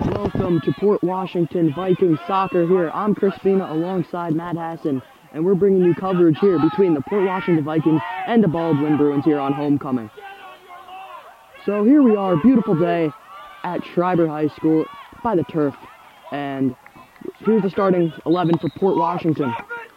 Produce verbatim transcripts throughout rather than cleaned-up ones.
Welcome to Port Washington Vikings Soccer here. I'm Chris Bina alongside Matt Hassan, and we're bringing you coverage here between the Port Washington Vikings and the Baldwin Bruins here on homecoming. So here we are, beautiful day at Schreiber High School by the turf, and here's the starting eleven for Port Washington.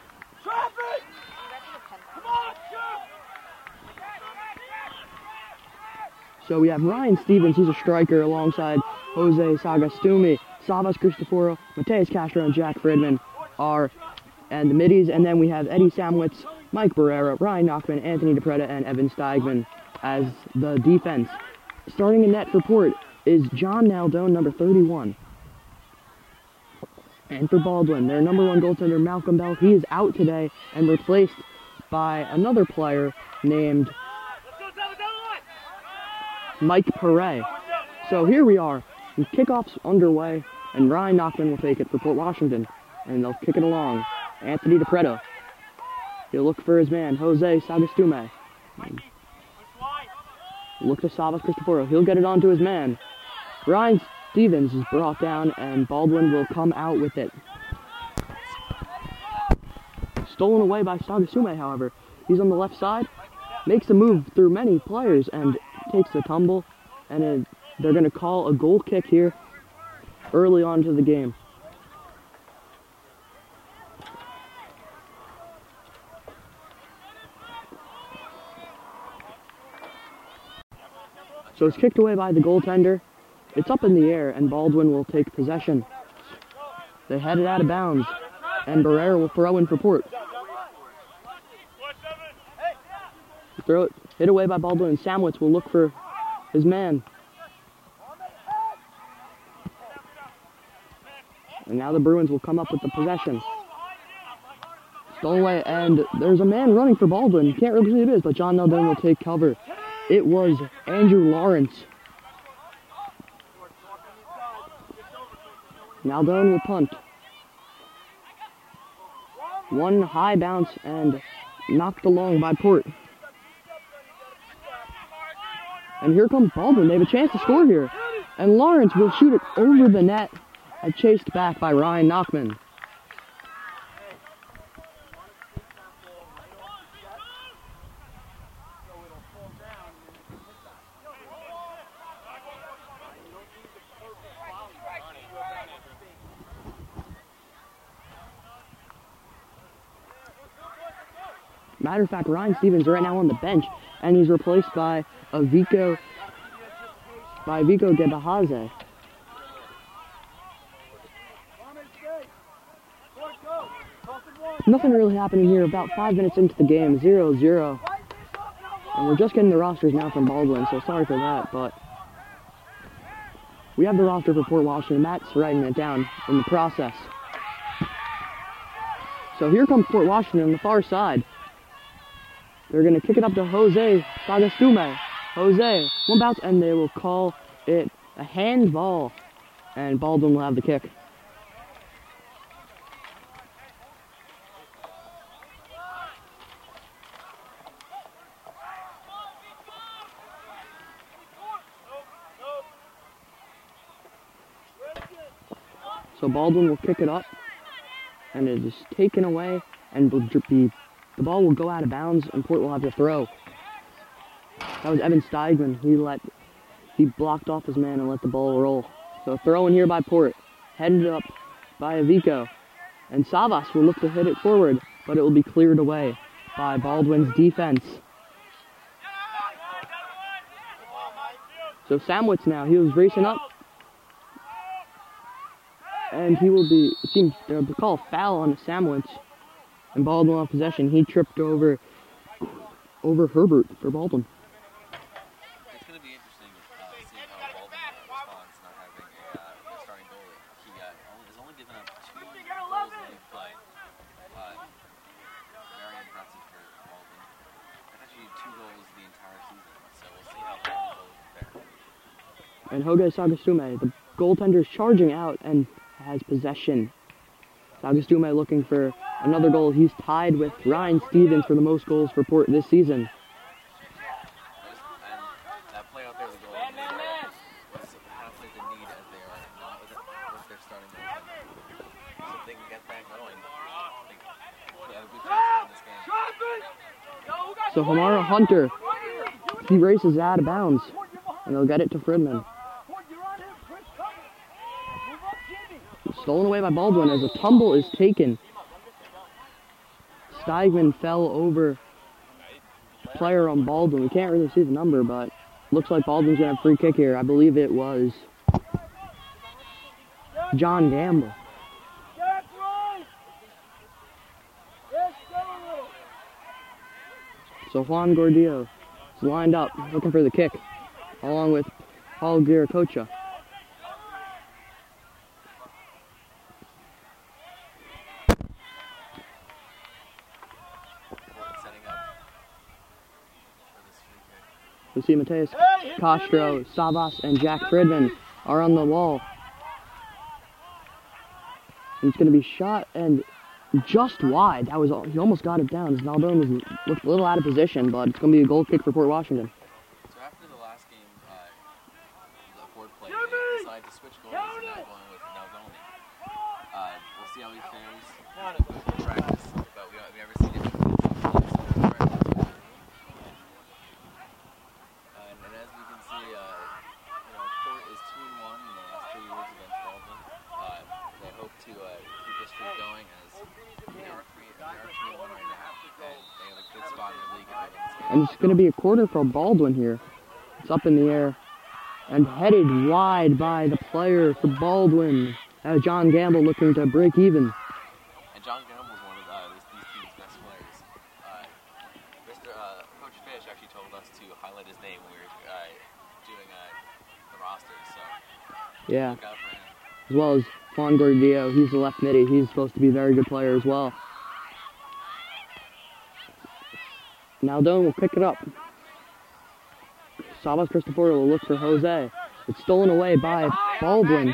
So we have Ryan Stevens, he's a striker, alongside Jose Sagastumi, Savas Cristoforo, Mateus Castro, and Jack Fridman are and the middies. And then we have Eddie Samwitz, Mike Barrera, Ryan Knockman, Anthony DePreda, and Evan Steigman as the defense. Starting in net for Port is John Naldone, number thirty-one. And for Baldwin, their number one goaltender, Malcolm Bell, he is out today and replaced by another player named Mike Perret. So here we are, and kickoff's underway, and Ryan Knockman will take it for Port Washington, and they'll kick it along. Anthony DePreda, he'll look for his man, Jose Sagastume. Look to Savas Cristoforo, he'll get it onto his man. Ryan Stevens is brought down, and Baldwin will come out with it. Stolen away by Sagasume, however. He's on the left side, makes a move through many players, and takes the tumble, and it, they're going to call a goal kick here early on to the game. So it's kicked away by the goaltender. It's up in the air, and Baldwin will take possession. They head it out of bounds, and Barrera will throw in for Port. Throw it, hit away by Baldwin, and Samwitz will look for his man. And now the Bruins will come up with the possession. Stolen away, and there's a man running for Baldwin. You can't really see who it is, but John Naldone will take cover. It was Andrew Lawrence. Naldone will punt. One high bounce and knocked along by Port. And here comes Baldwin. They have a chance to score here. And Lawrence will shoot it over the net and chased back by Ryan Knockman. Matter of fact, Ryan Stevens is right now on the bench, and he's replaced by a Vico, by Vico Gebahaze. Nothing really happening here. About five minutes into the game, zero zero. And we're just getting the rosters now from Baldwin, so sorry for that, but we have the roster for Port Washington. Matt's writing it down in the process. So here comes Port Washington on the far side. They're going to kick it up to Jose Sagastume. Jose, one bounce, and they will call it a handball. And Baldwin will have the kick. So Baldwin will kick it up, and it is taken away, and will be the ball will go out of bounds, and Port will have to throw. That was Evan Steigman. He let, he blocked off his man and let the ball roll. So throw in here by Port, headed up by Avico, and Savas will look to hit it forward, but it will be cleared away by Baldwin's defense. So Samwitz now, he was racing up, and he will be, it seems they'll call a foul on Samwitz. And Baldwin on possession, he tripped over over Herbert for Baldwin. It's going to be interesting uh, seeing how Baldwin responds not having a uh, starting goalie. He uh, only, has only given up two goals in the play. Uh, very impressive for Baldwin. That's actually two goals the entire season, so we'll see how Baldwin goes there. And Jose Sagastume, the goaltender, is charging out and has possession. Sagastume looking for another goal. He's tied with Ryan Stevens for the most goals for Port this season. And that play out there, the goal was halfway the need as they are not starting goaltender. So if they can get that going, they could have a good chance to win this game. So Hamara Hunter, he races out of bounds, and they'll get it to Fridman. Stolen away by Baldwin as a tumble is taken. Steigman fell over player on Baldwin. We can't really see the number, but looks like Baldwin's going to have a free kick here. I believe it was John Gamble. So Juan Gordillo is lined up, looking for the kick, along with Paul Giracocha. We see Mateus Castro, Savas, and Jack Fridman are on the wall. And it's going to be shot and just wide. That was all, he almost got it down. Naldone was looked a little out of position, but it's going to be a goal kick for Port Washington. So after the last game, uh, the fourth play, they decided to switch goals and now going with Naldone. Uh, we'll see how he fares. Not a good practice, but we we never seen him. And as we can see, uh, you know, Port is two and one in the last three years against Baldwin. Uh, they hope to uh, keep this streak going as they are three, they are two and one right now, and they have a good spot in the league. And it's going to be a corner for Baldwin here. It's up in the air and headed wide by the player for Baldwin. That was John Gamble looking to break even. And John Gamble is one of uh, this, these team's best players. Uh, Mister Uh, Coach Fish actually told us to highlight his name when we were uh, doing uh, the roster, so yeah. Look out for him. As well as Juan Gordillo, he's the left midi. He's supposed to be a very good player as well. Naldone will pick it up. Savas Cristoforo will look for Jose. It's stolen away by Baldwin.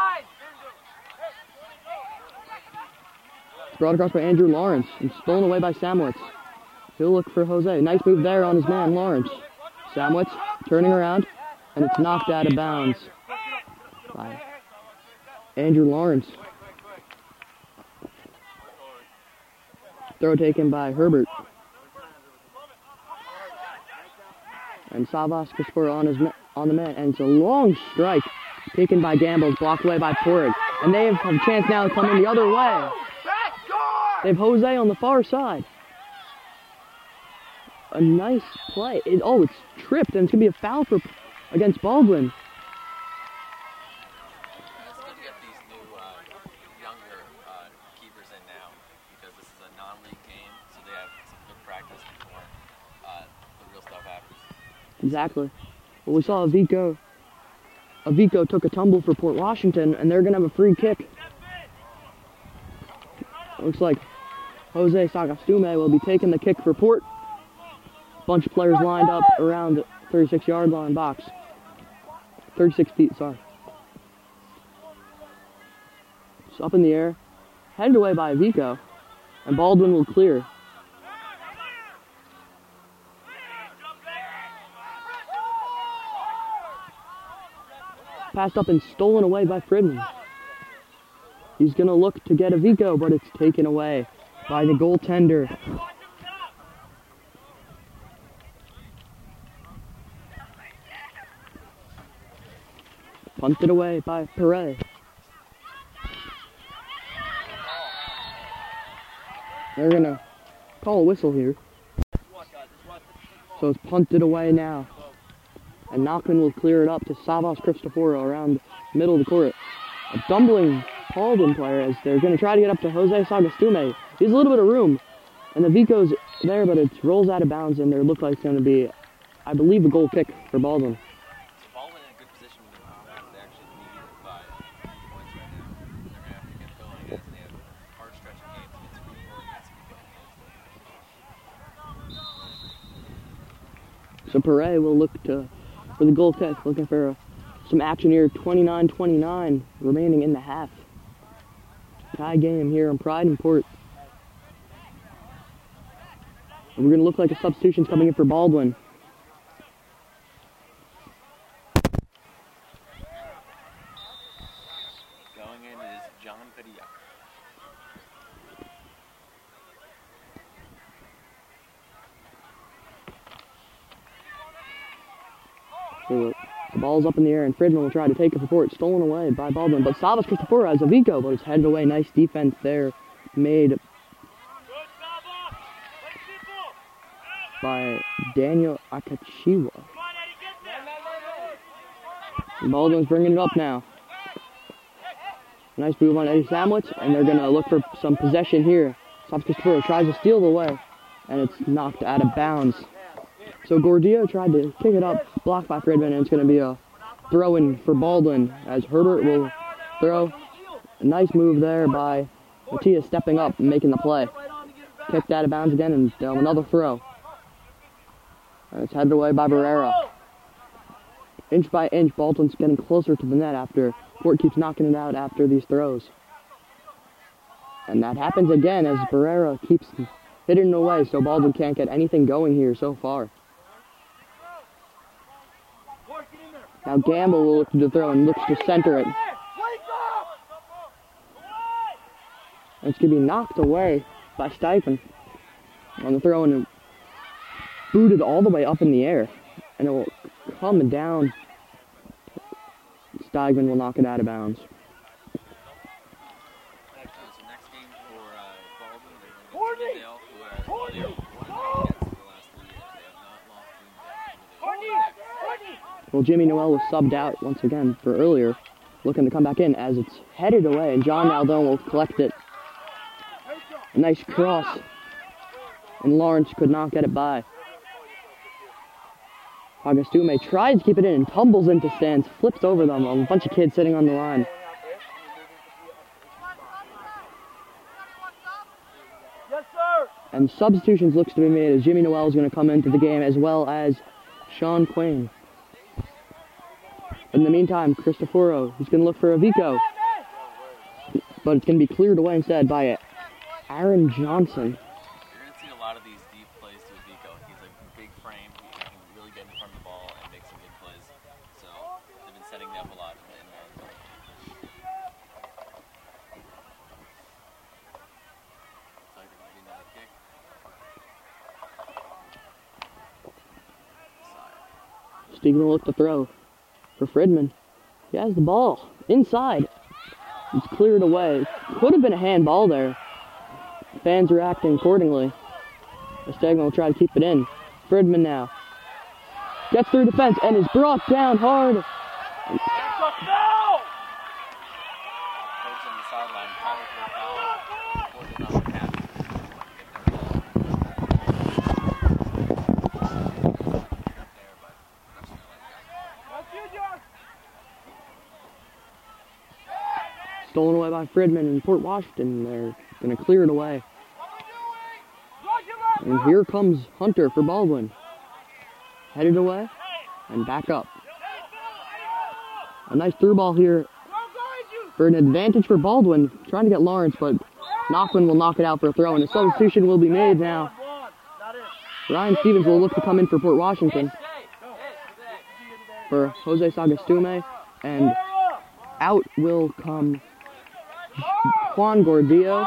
It's brought across by Andrew Lawrence and stolen away by Samwitz. He'll look for Jose. Nice move there on his man, Lawrence. Samwitz turning around, and it's knocked out of bounds by Andrew Lawrence. Throw taken by Herbert. And Savas Cristoforo on his on the man, and it's a long strike taken by Gamble, blocked away by Porig. And they have a chance now to come in the other way. They have Jose on the far side. A nice play. It, oh, it's tripped, and it's going to be a foul for against Baldwin. It's good to get these new, uh, younger uh, keepers in now, because this is a non-league game, so they have some good practice before uh, the real stuff happens. Exactly. Well, we saw Avico. Avico took a tumble for Port Washington, and they're going to have a free kick. Looks like Jose Sagastume will be taking the kick for Port. Bunch of players lined up around the thirty-six yard line box. thirty-six feet, sorry. It's up in the air, headed away by Avico, and Baldwin will clear. Passed up and stolen away by Fridman. He's going to look to get Avico, but it's taken away by the goaltender. Punted away by Perez. They're going to call a whistle here. So it's punted away now. And Nachman will clear it up to Savas Cristoforo around the middle of the court. A stumbling Baldwin player as they're going to try to get up to Jose Sagastume. He has a little bit of room. And the Vico's there, but it rolls out of bounds, and there looks like it's going to be, I believe, a goal kick for Baldwin. So Baldwin in a good position with their offense. They actually lead by points right now. They're going to have to get going as they have hard stretching games against Freeport and Vico. So Perez will look to for the goal kick, looking for uh, some action here. twenty-nine twenty-nine remaining in the half. Tie game here on Pride and Port. And we're going to look like a substitution's coming in for Baldwin. Going in John Padilla. So the ball's up in the air, and Fridman will try to take it before it's stolen away by Baldwin. But Savas Cristoforo has a Vico, but it's headed away. Nice defense there made by Daniel Akachiwa. And Baldwin's bringing it up now. Nice move on Eddie Samwitz, and they're going to look for some possession here. Savas Cristoforo tries to steal it away, and it's knocked out of bounds. So Gordillo tried to kick it up, blocked by Fridman, and it's going to be a throw-in for Baldwin as Herbert will throw. A nice move there by Matias stepping up and making the play. Kicked out of bounds again, and they'll have another throw. And it's headed away by Barrera. Inch by inch, Baldwin's getting closer to the net after Port keeps knocking it out after these throws. And that happens again as Barrera keeps hitting it away, so Baldwin can't get anything going here so far. Now Gamble will look to throw and looks to center it. And it's going to be knocked away by Steifen on the throw, and it booted all the way up in the air. And it will come down. Steifen will knock it out of bounds. Well, Jimmy Noel was subbed out once again for earlier, looking to come back in as it's headed away, and John Naldone will collect it. A nice cross, and Lawrence could not get it by. Augustume tries to keep it in and tumbles into stands, flips over them, a bunch of kids sitting on the line. Yes, sir. And substitutions looks to be made as Jimmy Noel is going to come into the game, as well as Sean Quinn. In the meantime, Cristoforo, he's going to look for a Vico. But it's going to be cleared away instead by Aaron Johnson. You're going to see a lot of these deep plays to Vico. He's a big frame. He can really get in front of the ball and make some good plays. So they've been setting that up a lot in the end zone. Tiger maybe another kick. Side. Steven will look to throw for Fridman. He has the ball inside. It's cleared away. Could have been a handball there. Fans reacting accordingly. Stegman will try to keep it in. Fridman now gets through defense and is brought down hard. Coach on the sideline, Tyler for a foul. Or did not have Stolen away by Fridman and Port Washington. They're going to clear it away. And here comes Hunter for Baldwin. Headed away and back up. A nice through ball here for an advantage for Baldwin. Trying to get Lawrence, but Knockman will knock it out for a throw. And a substitution will be made now. Ryan Stevens will look to come in for Port Washington. For Jose Sagastume. And out will come Juan Gordillo.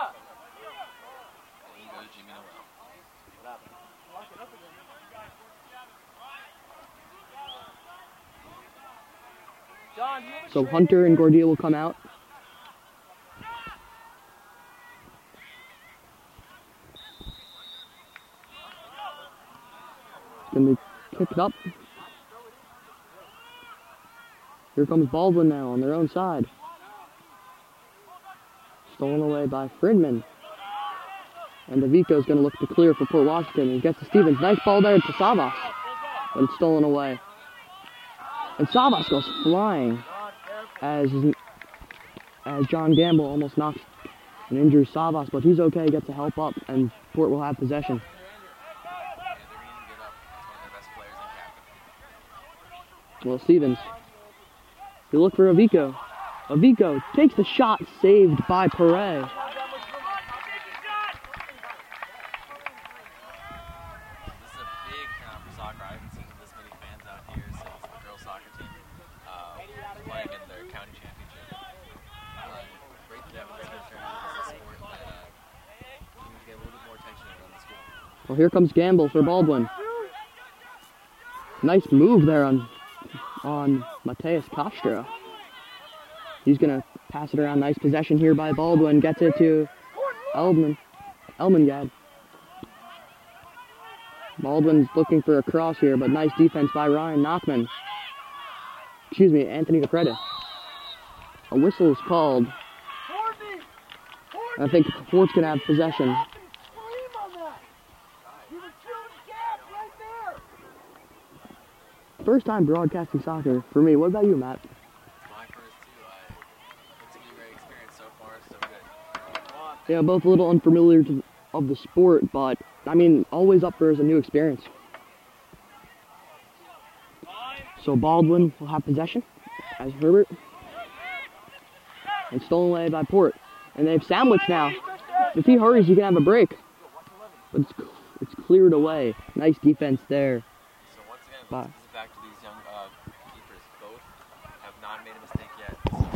So Hunter and Gordillo will come out. It's going to be kicked up. Here comes Baldwin now on their own side. Stolen away by Fridman. And DeVico is going to look to clear for Port Washington. He gets to Stevens. Nice ball there to Savas. But it's stolen away. And Savas goes flying as, as John Gamble almost knocks and injures Savas. But he's okay, gets a help up, and Port will have possession. Well, Stevens. You look for Avico. Avico takes the shot, saved by Perez. This is a big town for soccer. I haven't seen this many fans out here since the girls' soccer team uh, playing in their county championship. Uh, Well, here comes Gamble for Baldwin. Nice move there on on Mateus Castro. He's gonna pass it around. Nice possession here by Baldwin. Gets it to Elman. Elmangad. Baldwin's looking for a cross here, but nice defense by Ryan Nachman. Excuse me, Anthony DePreda. A whistle is called. I think Fort's gonna have possession. First time broadcasting soccer for me. What about you, Matt? My first two. I, it's been a great experience so far, so good. Yeah, both a little unfamiliar to, of the sport, but I mean, always up there as a new experience. So Baldwin will have possession as Herbert. And stolen away by Port. And they have Samwitz now. If he hurries, he can have a break. But it's, it's cleared away. Nice defense there. So once again, Bye. this is back to these young uh, keepers. Both have not made a mistake yet.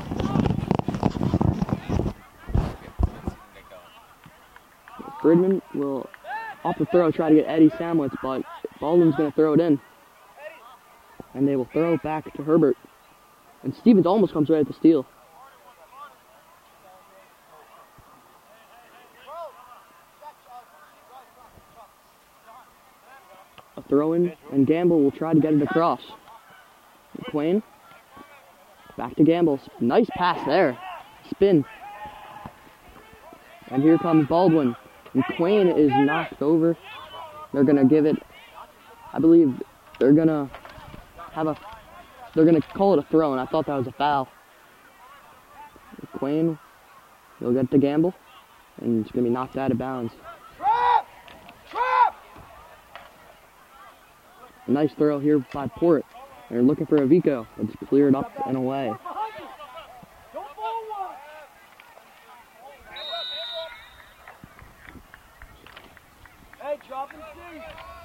So let's see them get going. Fridman will, off the throw, try to get Eddie Samwitz, but Baldwin's going to throw it in. And they will throw it back to Herbert. And Stevens almost comes right at the steal. A throw in, and Gamble will try to get it across. McQuain. Back to Gamble. Nice pass there. Spin. And here comes Baldwin. McQuain is knocked over. They're going to give it, I believe they're going to have a, they're going to call it a throw, and I thought that was a foul. McQuain, he'll get to Gamble, and it's going to be knocked out of bounds. Trap! Trap! A nice throw here by Port. They're looking for a Vico. It's cleared up and away. Don't forward! Hey, drop and see.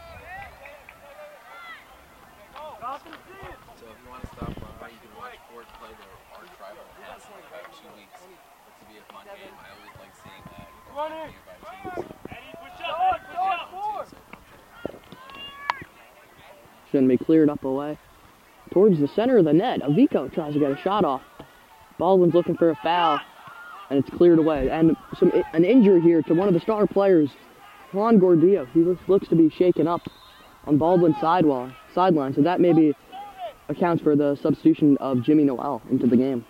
Drop and see. So if you want to stop by, you can watch Fort play their arch rival Hess in about two weeks. It's to be a fun game. I always like seeing that. Running. Nearby teams. Eddie, push up, push up, forward. So come check it out. It's going to be cleared up away. Towards the center of the net, Avico tries to get a shot off. Baldwin's looking for a foul, and it's cleared away. And some an injury here to one of the star players, Juan Gordillo. He looks, looks to be shaken up on Baldwin's sidewall, sideline, so that maybe accounts for the substitution of Jimmy Noel into the game.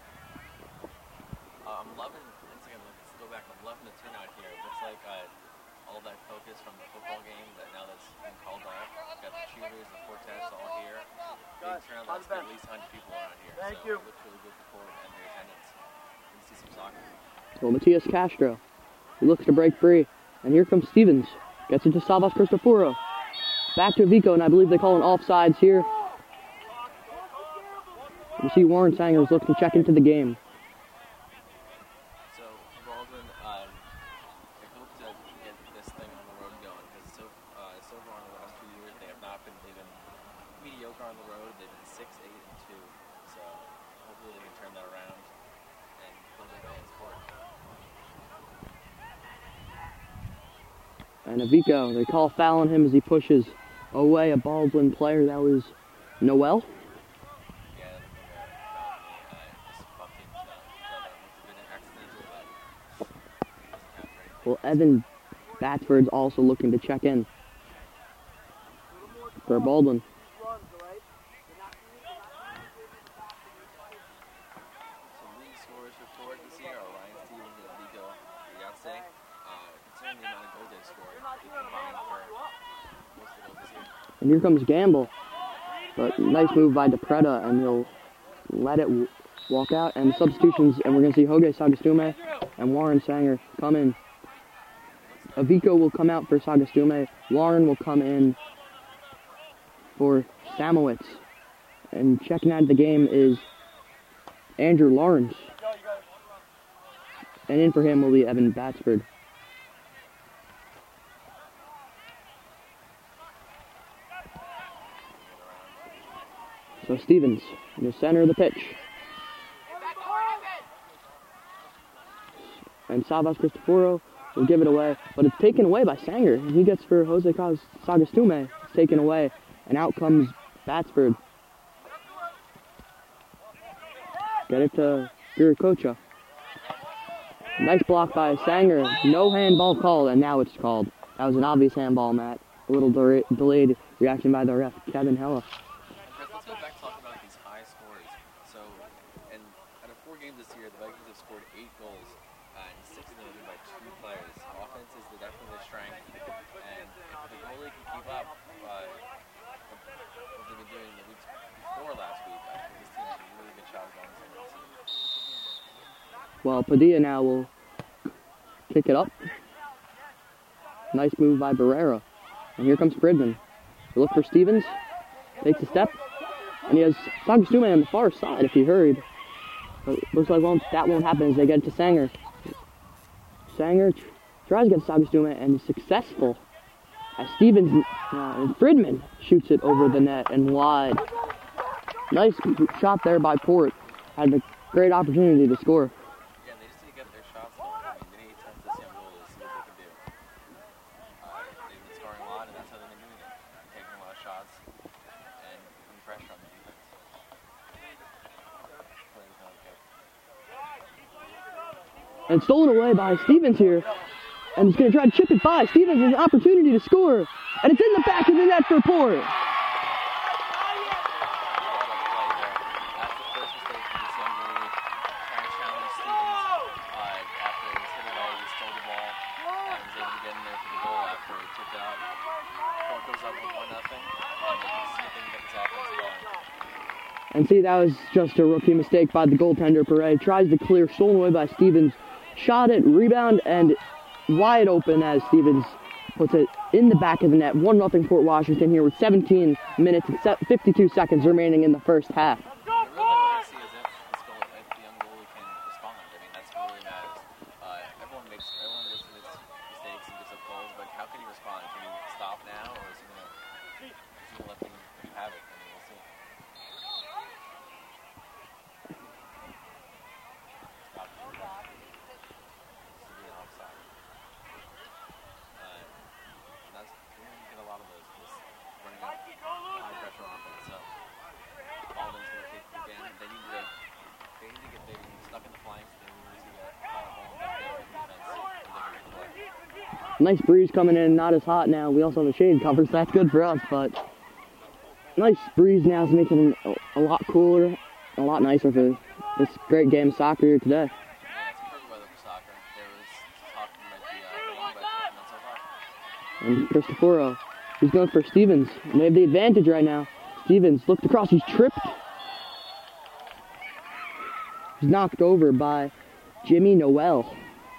Uh, I'm loving, once again, let's go back, I'm loving the turnout here. It looks like uh, all that focus from the football game, that now that's been called off. We've got the cheerleaders, the quartets all here. Big turnout, that's got at least one hundred people around here. Thank so you. it looks really good for Fort and their attendance. We can see some soccer. Well, Matias Castro, he looks to break free, and here comes Stevens. Gets it to Savas Cristoforo. Back to Vico, and I believe they call an offsides here. You see Warren Sanger is looking to check into the game. So, Baldwin, um, they hope to get this thing on the road going, because so, uh, so far in the last few years, they have not been, they've been mediocre on the road. They've been six, eight, and two. So, hopefully they can turn that around and put it in sport. And Avico, they call foul on him as he pushes away a Baldwin player. That was Noel. Yeah, I think uh, uh, just bumped into each other. It looked a bit accidental, but it doesn't count for anything. Well, Evan Batsford's also looking to check in for Baldwin. So league scores for Fort this year are Ryan Stevens and Vico Riatse. Uh, considering the amount of goals they've scored, they've combined for most of the goals this year. And here comes Gamble. But nice move by DePreda, and he'll let it w walk out. And substitutions, and we're going to see Hoge Sagastume and Warren Sanger come in. Avico will come out for Sagastume. Warren will come in for Samowitz. And checking out of the game is Andrew Lawrence. And in for him will be Evan Batsford. So Stevens in the center of the pitch. And Savas Cristoforo will give it away, but it's taken away by Sanger. And he gets for Jose Sagastume. It's taken away, and out comes Batsford. Get it to Viracocha. Nice block by Sanger. No handball called, and now it's called. That was an obvious handball, Matt. A little de delayed reaction by the ref, Kevin Hella. Chris, let's go back to talking about these high scores. So, and out of four games this year, the Vikings have scored eight goals, uh, and six of them have been by two players. Offense is the, definitely their strength, and if the goalie can keep up uh, what they've been doing the weeks before last week, I think this team has a really good shot of going to the season. Well, Padilla now will kick it up. Nice move by Barrera. And here comes Fridman. They look for Stevens. Takes a step. And he has Sagastume on the far side if he hurried. But looks like won't, that won't happen as they get it to Sanger. Sanger tr tries to get Sagastume and is successful. As Stevens uh, and Fridman shoots it over the net and wide. Nice shot there by Port. Had a great opportunity to score. Yeah, they just need to get their shots going. I mean, they need to test this young goalie to see what they can do. Uh, they've been scoring a lot, and that's how they've been doing it. Taking a lot of shots and putting pressure on the defense. Players know how to get. And stolen away by Stevens here. And he's going to try to chip it by. Stevens has an opportunity to score. And it's in the back of the net for Port. And see, that was just a rookie mistake by the goaltender, Perret. Tries to clear, stolen away by Stevens. Shot it, rebound, and wide open as Stevens puts it in the back of the net. one nothing Port Washington here with seventeen minutes and fifty-two seconds remaining in the first half. Nice breeze coming in, not as hot now. We also have the shade cover, so that's good for us, but nice breeze now is making it a, a lot cooler, a lot nicer for this great game of soccer here today. Yeah, it's perfect weather for soccer. There was talk it might be uh, rain, but not so far. And Cristoforo, he's going for Stevens. And they have the advantage right now. Stevens looked across, he's tripped. He's knocked over by Jimmy Noel.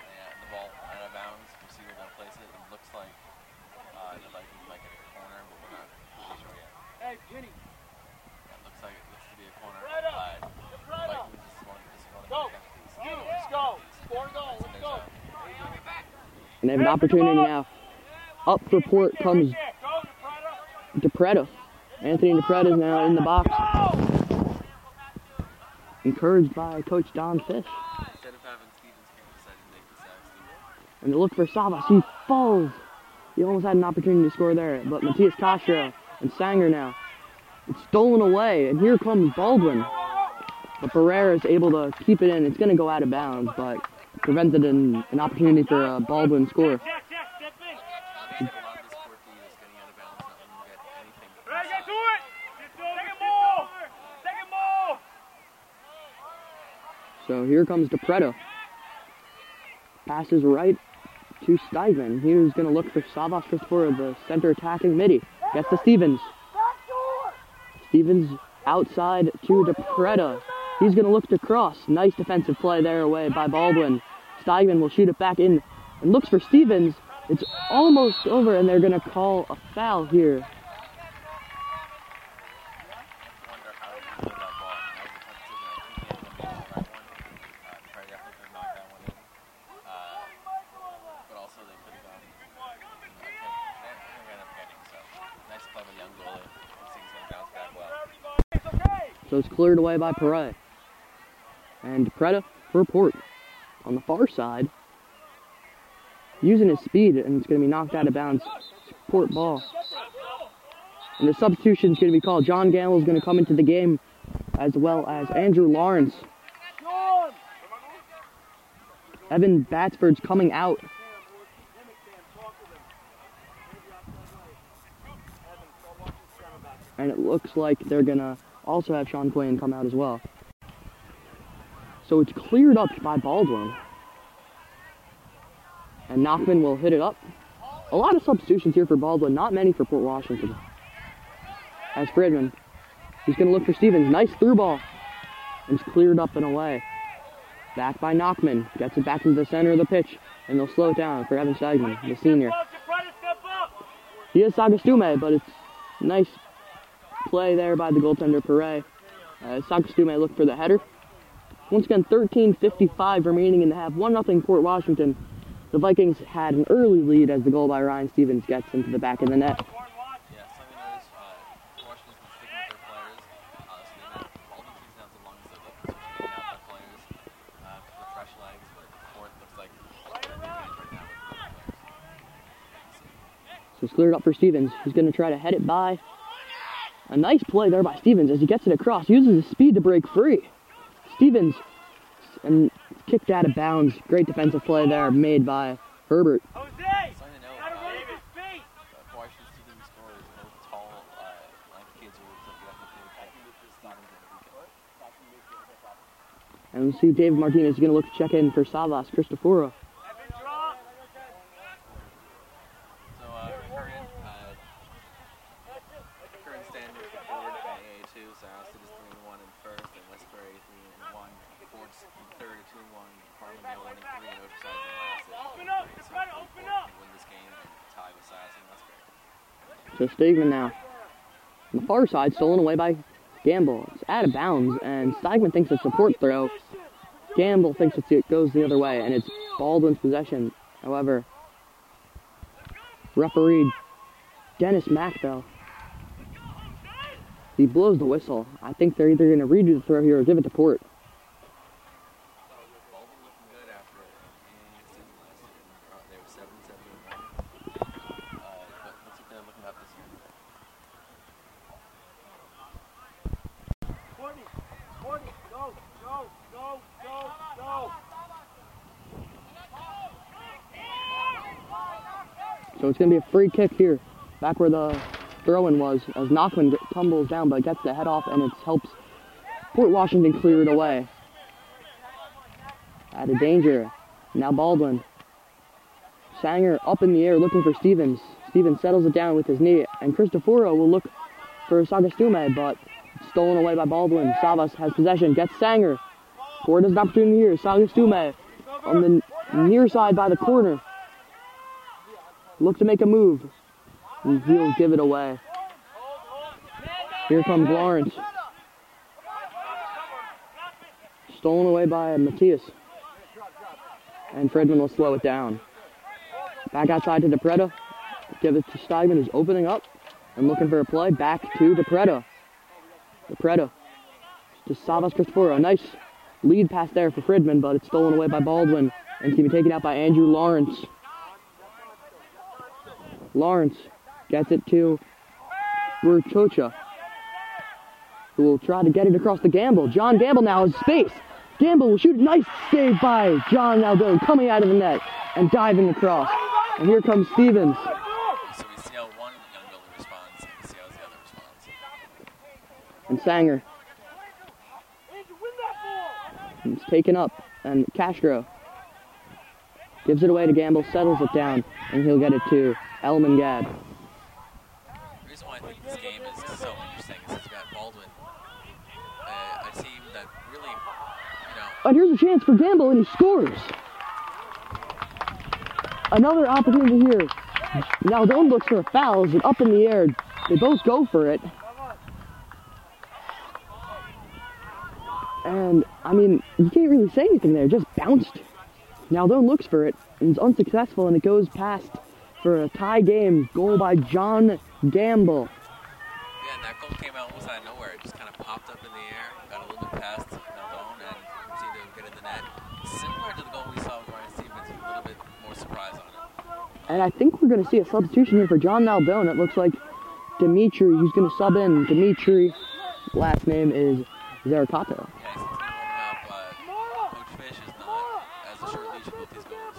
And they have an opportunity now. Up for Port comes DePreta. Anthony DePreta is now in the box. Encouraged by Coach Don Fish. And they look for Savas. He falls. He almost had an opportunity to score there. But Matias Castro and Sanger now. It's stolen away. And here comes Baldwin. But Barrera is able to keep it in. It's going to go out of bounds, but prevented an, an opportunity for a Baldwin score. So here comes DePreta. Passes right to Steigman. He's going to look for Savas Cristoforo, the center attacking midi. Gets to Stevens. Stevens outside to DePreta. He's going to look to cross. Nice defensive play there away by Baldwin. Steigman will shoot it back in and looks for Stevens. It's almost over, and they're going to call a foul here. So it's cleared away by Perret. And DePreta for Port. On the far side. using his speed, and it's going to be knocked out of bounds. Port ball. And the substitution is going to be called. John Gamble is going to come into the game, as well as Andrew Lawrence. Evan Batsford's coming out. And it looks like they're going to also have Sean Quinn come out as well. So it's cleared up by Baldwin. And Nachman will hit it up. A lot of substitutions here for Baldwin, not many for Port Washington. As Fridman, he's going to look for Stevens. Nice through ball. And it's cleared up and away. Back by Nachman. Gets it back into the center of the pitch. And they'll slow it down for Evan Steigman, the senior. He is Sagastume, but it's nice play there by the goaltender, Perret. Uh, Sagastume looked for the header. Once again, thirteen fifty-five remaining in the half. one nothing Port Washington. The Vikings had an early lead as the goal by Ryan Stevens gets into the back of the net. Yeah, something that is, uh, Washington's been sticking with their players. Uh, so they met all the teams down to long as they're looking to taking out their players uh, for fresh legs, but Port looks like they're making it right now with their players. So it's cleared up for Stevens. He's going to try to head it by. A nice play there by Stevens as he gets it across. Uses his speed to break free. Stevens, and kicked out of bounds. Great defensive play there made by Herbert. Jose! Something to note, Gotta uh, run his feet! uh, Washington's two leading scorers, no tall, uh, lanky kids who are looking at the weekend. And we'll see David Martinez is going to look to check in for Savas Cristoforo. Evan, drop! So, uh, current, uh, current standings for Ford at A A two, South City is three and one in first, and Westbury three and one. Ford's in third at two and one, Farmingdale one and three, and Oceanside in last. Open up! Just try to open up! Win this game and tie with South and Westbury. So Steigman now. On the far side, stolen away by Gamble. It's out of bounds, and Steigman thinks it's a port throw. Gamble thinks it's, it goes the other way, and it's Baldwin's possession. However, referee Dennis Macbell, he blows the whistle. I think they're either going to redo the throw here or give it to Port. Baldwin looking good after a season last year. Uh, They were seven, seven, and one. Uh, but let's see if they're looking up this year. forty, forty, go, go, go, go, go! So it's going to be a free kick here, back where the throw-in was, as Nachman tumbles down, but gets the head off, and it helps Port Washington clear it away. Out of danger. Now Baldwin. Sanger up in the air looking for Stevens. Stevens settles it down with his knee, and Cristoforo will look for Sagastume, but it's stolen away by Baldwin. Savas has possession, gets Sanger. Port has an opportunity here. Sagastume on the near side by the corner. Look to make a move, and he'll give it away. Here comes Lawrence. Stolen away by Matthias. And Fredman will slow it down. Back outside to DePretta. Give it to Steigman, who's opening up and looking for a play. Back to DePretta. DePretta to Savas Cristoforo. A nice lead pass there for Fridman, but it's stolen away by Baldwin. And it's going to be taken out by Andrew Lawrence. Lawrence gets it to Burchocha, who will try to get it across the Gamble. John Gamble now has space. Gamble will shoot. Nice save by John Naldone coming out of the net and diving across. And here comes Stevens. So we see how one young builder responds, and we see how the other responds. And Sanger. It's taken up, and Castro gives it away to Gamble, settles it down, and he'll get it to Elman Gad. The reason why I think this game is so interesting is it's got Baldwin, uh, a team that really, you know, And here's a chance for Gamble, and he scores. Another opportunity here. Naldone looks for a foul, and up in the air. They both go for it. And, I mean, you can't really say anything there. It just bounced. Naldone looks for it, and it's unsuccessful, and it goes past for a tie game. Goal by John Gamble. yeah, and that goal came out almost out of nowhere. It just kind of popped up in the air, got a little bit past Naldone, and proceeded to get in the net. Similar to the goal we saw with Ryan Stevens, with a little bit more surprise on it. And I think we're going to see a substitution here for John Naldone. It looks like Dimitri, who's going to sub in. Dimitri, last name is Zaracato. Yeah, since he's warming up, uh, Coach Fish is not as a short leash with both these goals.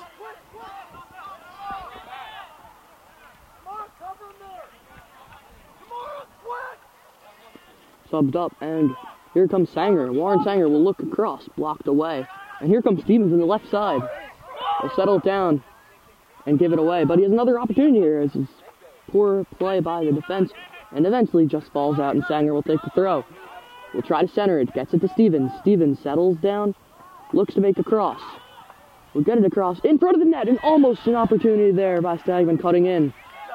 Subbed up, and here comes Sanger. Warren Sanger will look across, blocked away. And here comes Stevens on the left side. He'll settle it down and give it away. But he has another opportunity here as his poor play by the defense. And eventually just falls out, and Sanger will take the throw. Will try to center it, gets it to Stevens. Stevens settles down, looks to make a cross. We'll get it across in front of the net, and almost an opportunity there by Stagman cutting in.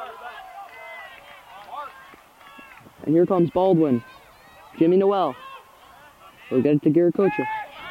And here comes Baldwin. Jimmy Noel. We'll get it to Giracocha.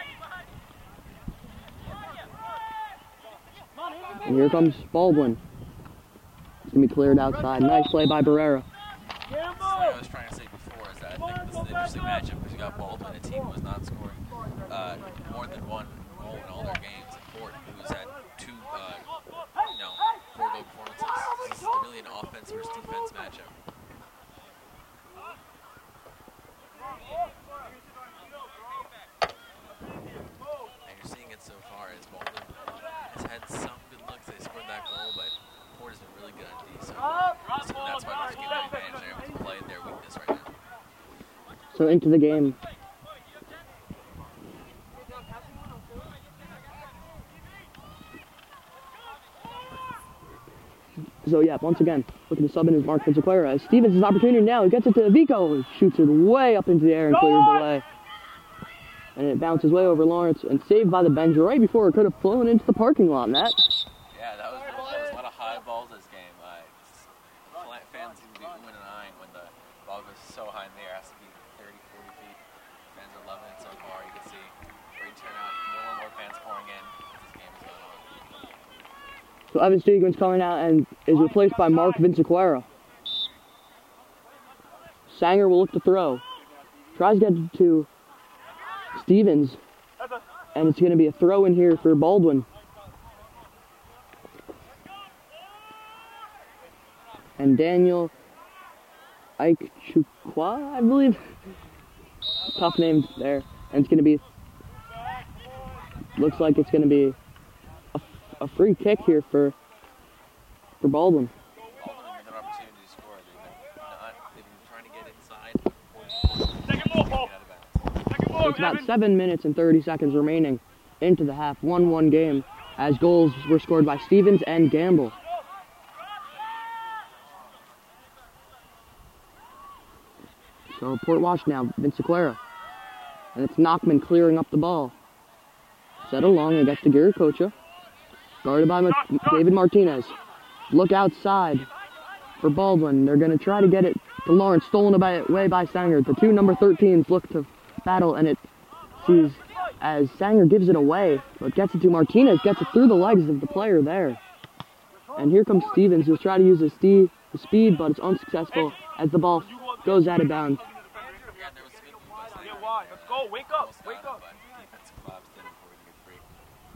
And here comes Baldwin. It's going to be cleared outside. Nice play by Barrera. Like I was trying to say before, is that I think this is an interesting matchup because you got Baldwin, a team who was not scoring uh, more than one goal in all their games, and Fort, who's had two, uh, you know, four goal performances. This is really an offense versus defense matchup. And you're seeing it so far as Baldwin has had some good looks. They scored that goal, but Fort has been really good on D, so, so that's why they're getting the advantage. They're able to play their weakness right now. So into the game. So yeah, once again, looking to sub in is Mark Villacuera. As Stevens' opportunity now, he gets it to Vico, he shoots it way up into the air and clears away. And it bounces way over Lawrence and saved by the bench right before it could have flown into the parking lot, Matt. Yeah, that was, that was a lot of high balls this game. Uh, fans seem to be oohing and eyeing when the ball goes so high in the air. It has to be thirty, forty feet. Fans are loving it so far. You can see great turnout. More and more fans pouring in as this game is going on. So Evan Stegman's coming out and is replaced by Mark Villacuera. Sanger will look to throw. Tries to get to Stevens. And it's going to be a throw in here for Baldwin. And Daniel Aikchukwa, I believe. Tough name there. And it's going to be, looks like it's going to be a, a free kick here for for Baldwin. Baldwin with an opportunity to score. They've been, not, they've been trying to get inside. Second ball, ball. Second ball, so it's about seven minutes and thirty seconds remaining into the half. one one game as goals were scored by Stevens and Gamble. So Port Wash now, Villacuera. And it's Knockman clearing up the ball. Set along, it gets to Giracocha. Guarded by Ma David Martinez. Look outside for Baldwin. They're going to try to get it to Lawrence. Stolen away by Sanger. The two number thirteens look to battle, and it sees as Sanger gives it away. But gets it to Martinez. Gets it through the legs of the player there. And here comes Stevens. He'll try to use his speed, but it's unsuccessful as the ball goes out of bounds. Yeah, there was a good move by Sanger. Yeah, why? Let's go. Wake up. Almost Wake got up. it, but defensive collapse did before we could get free.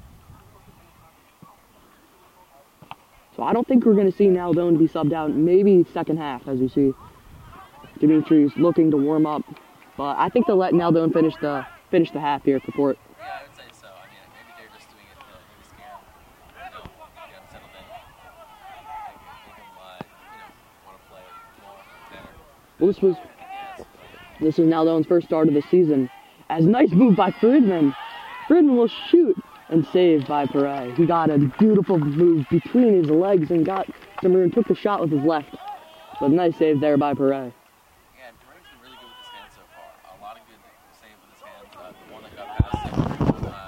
So I don't think we're going to see Naldone be subbed out. Maybe second half, as we see Dimitri's looking to warm up. But I think they'll let Naldone finish the finish the half here for Port. Yeah, I would say so. I mean, maybe they're just doing it to maybe scare them. You know, get them settled in. Make, make them, uh, you know, want to play more, better. Well, this was Yes, but this is Naldone's first start of the season. As nice move by Friedman. Friedman will shoot and saved by Perret. He got a beautiful move between his legs and got some room, took the shot with his left. But nice save there by Perret. yeah, Perret's been really good with his hands so far. A lot of good saves with his hands. Uh, the one that got past him, uh, just uh,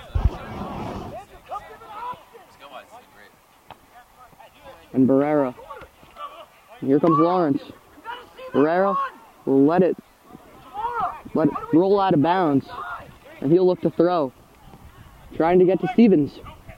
skill-wise, it's been great. And Barrera. And here comes Lawrence. Barrera will let it let it roll out of bounds. And he'll look to throw. Trying to get to Stevens.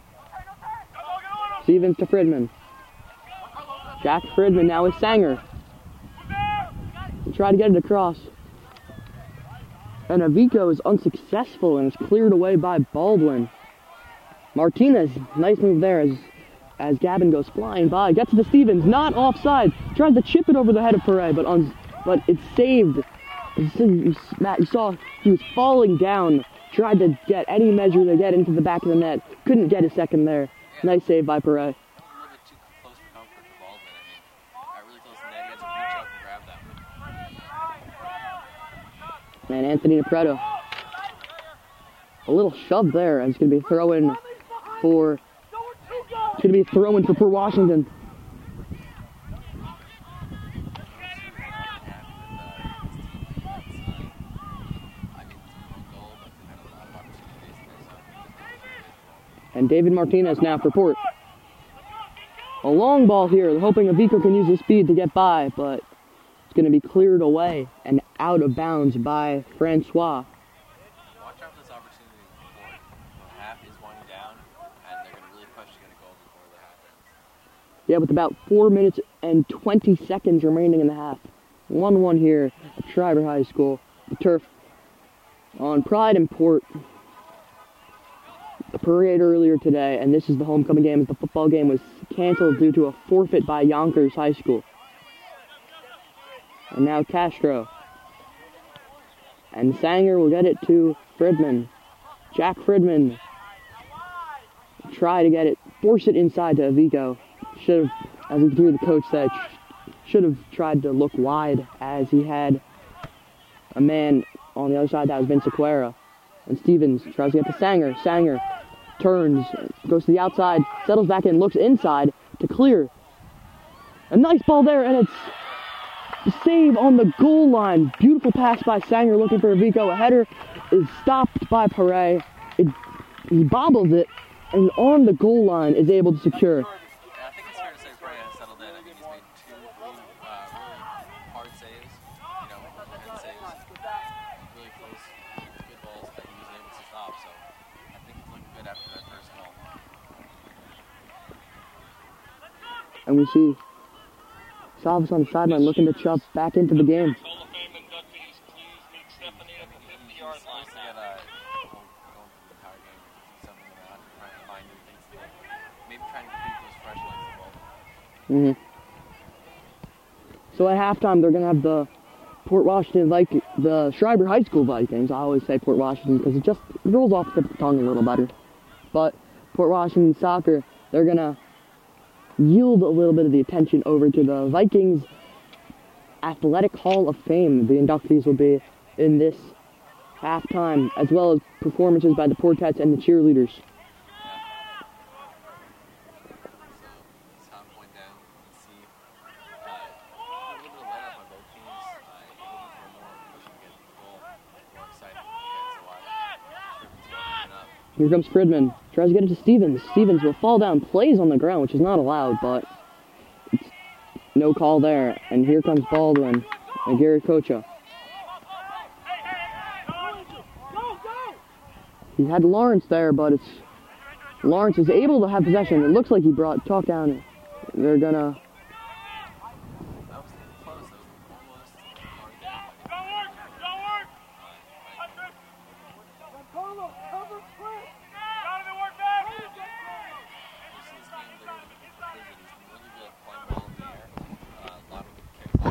Stevens to Friedman. Jack Friedman now with Sanger. He'll try to get it across. And Avico is unsuccessful and is cleared away by Baldwin. Martinez, nice move there as as Gavin goes flying by, gets to Stevens, not offside, tries to chip it over the head of Pere, but on, but it's saved. Matt, you saw he was falling down, tried to get any measure to get into the back of the net, couldn't get a second there. Nice save by Pere. A little bit too close for comfort for Baldwin. I mean, got really close to the net. He had to reach up and grab that one. And Anthony Nepreto. A little shove there, and it's going to be a throw-in for, it's going to be a throw-in for Port Washington. And David Martinez now for Port. A long ball here, hoping Avico can use his speed to get by, but it's going to be cleared away and out of bounds by Francois. Watch out for this opportunity before the half is winding down, and they're going to really push to get a goal before the half ends. Yeah, with about four minutes and twenty seconds remaining in the half. one one here at Schreiber High School. The turf on Pride and Port. The parade earlier today, and this is the homecoming game. The football game was canceled due to a forfeit by Yonkers High School. And now Castro. And Sanger will get it to Fridman. Jack Fridman. Try to get it, force it inside to Avico. Should have, as we could hear the coach say, should have tried to look wide as he had a man on the other side. That was Vince Aquera. And Stevens tries to get to Sanger. Sanger turns, goes to the outside, settles back in, looks inside to clear. A nice ball there, and it's a save on the goal line. Beautiful pass by Sanger looking for Avico. A header is stopped by Pere. It, he bobbles it, and on the goal line is able to secure. Yeah, I think it's fair to say Pere has settled in. I think he's made two uh, really hard saves, you know, good saves, really close, good balls that he was able to stop. So I think it's looking good after that first goal. And we see Salvis on the sideline looking to chop back into the game. Hall of Fame inductees, please meet Stephanie at the fifty-yard line Supposed to get a going for the entire game, something like that, trying to find new things to do. Maybe trying to keep those fresh legs involved. Mm-hmm. So at halftime, they're going to have the Port Washington, like the Schreiber High School Vikings. I always say Port Washington because it just rolls off the tongue a little better. But Port Washington soccer, they're going to yield a little bit of the attention over to the Vikings Athletic Hall of Fame. The inductees will be in this halftime, as well as performances by the Portettes and the cheerleaders. Time point down. Let's see. Uh, a little bit of let up on both teams. Uh, hoping for more push to get the goal. More exciting. Up. Here comes Fridman. Tries to get it to Stevens. Stevens will fall down, plays on the ground, which is not allowed, but it's no call there. And here comes Baldwin and Gary Kocha. He had Lawrence there, but it's Lawrence is able to have possession. It looks like he brought talk down. They're gonna. That was close. That was almost hard down. Carlo, cover, quick! Donovan, work back! This is this game they're going to be busy. He's been really good at playing ball in the air. Uh, a lot of good kicks. So, uh,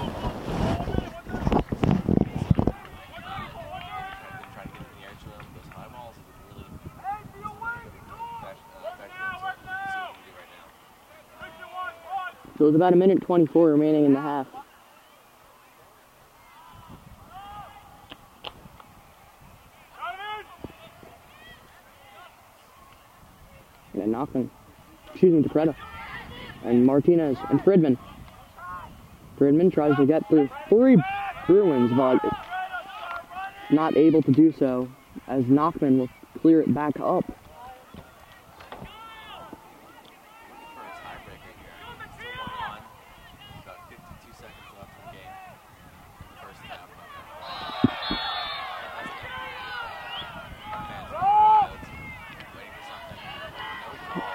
trying to get in the edge of them. Those high balls have been really effective. So we'll see what we can do right now. So it's about a minute twenty-four remaining in the half. And knocking, excuse me, Nepreto. And Martinez and Fridman. Fridman tries to get through three Bruins, but not able to do so, as Knockman will clear it back up. For a tiebreaker here. Still one one. About fifty-two seconds left in the game. The first half. Fans are wild. Waiting for something. No call.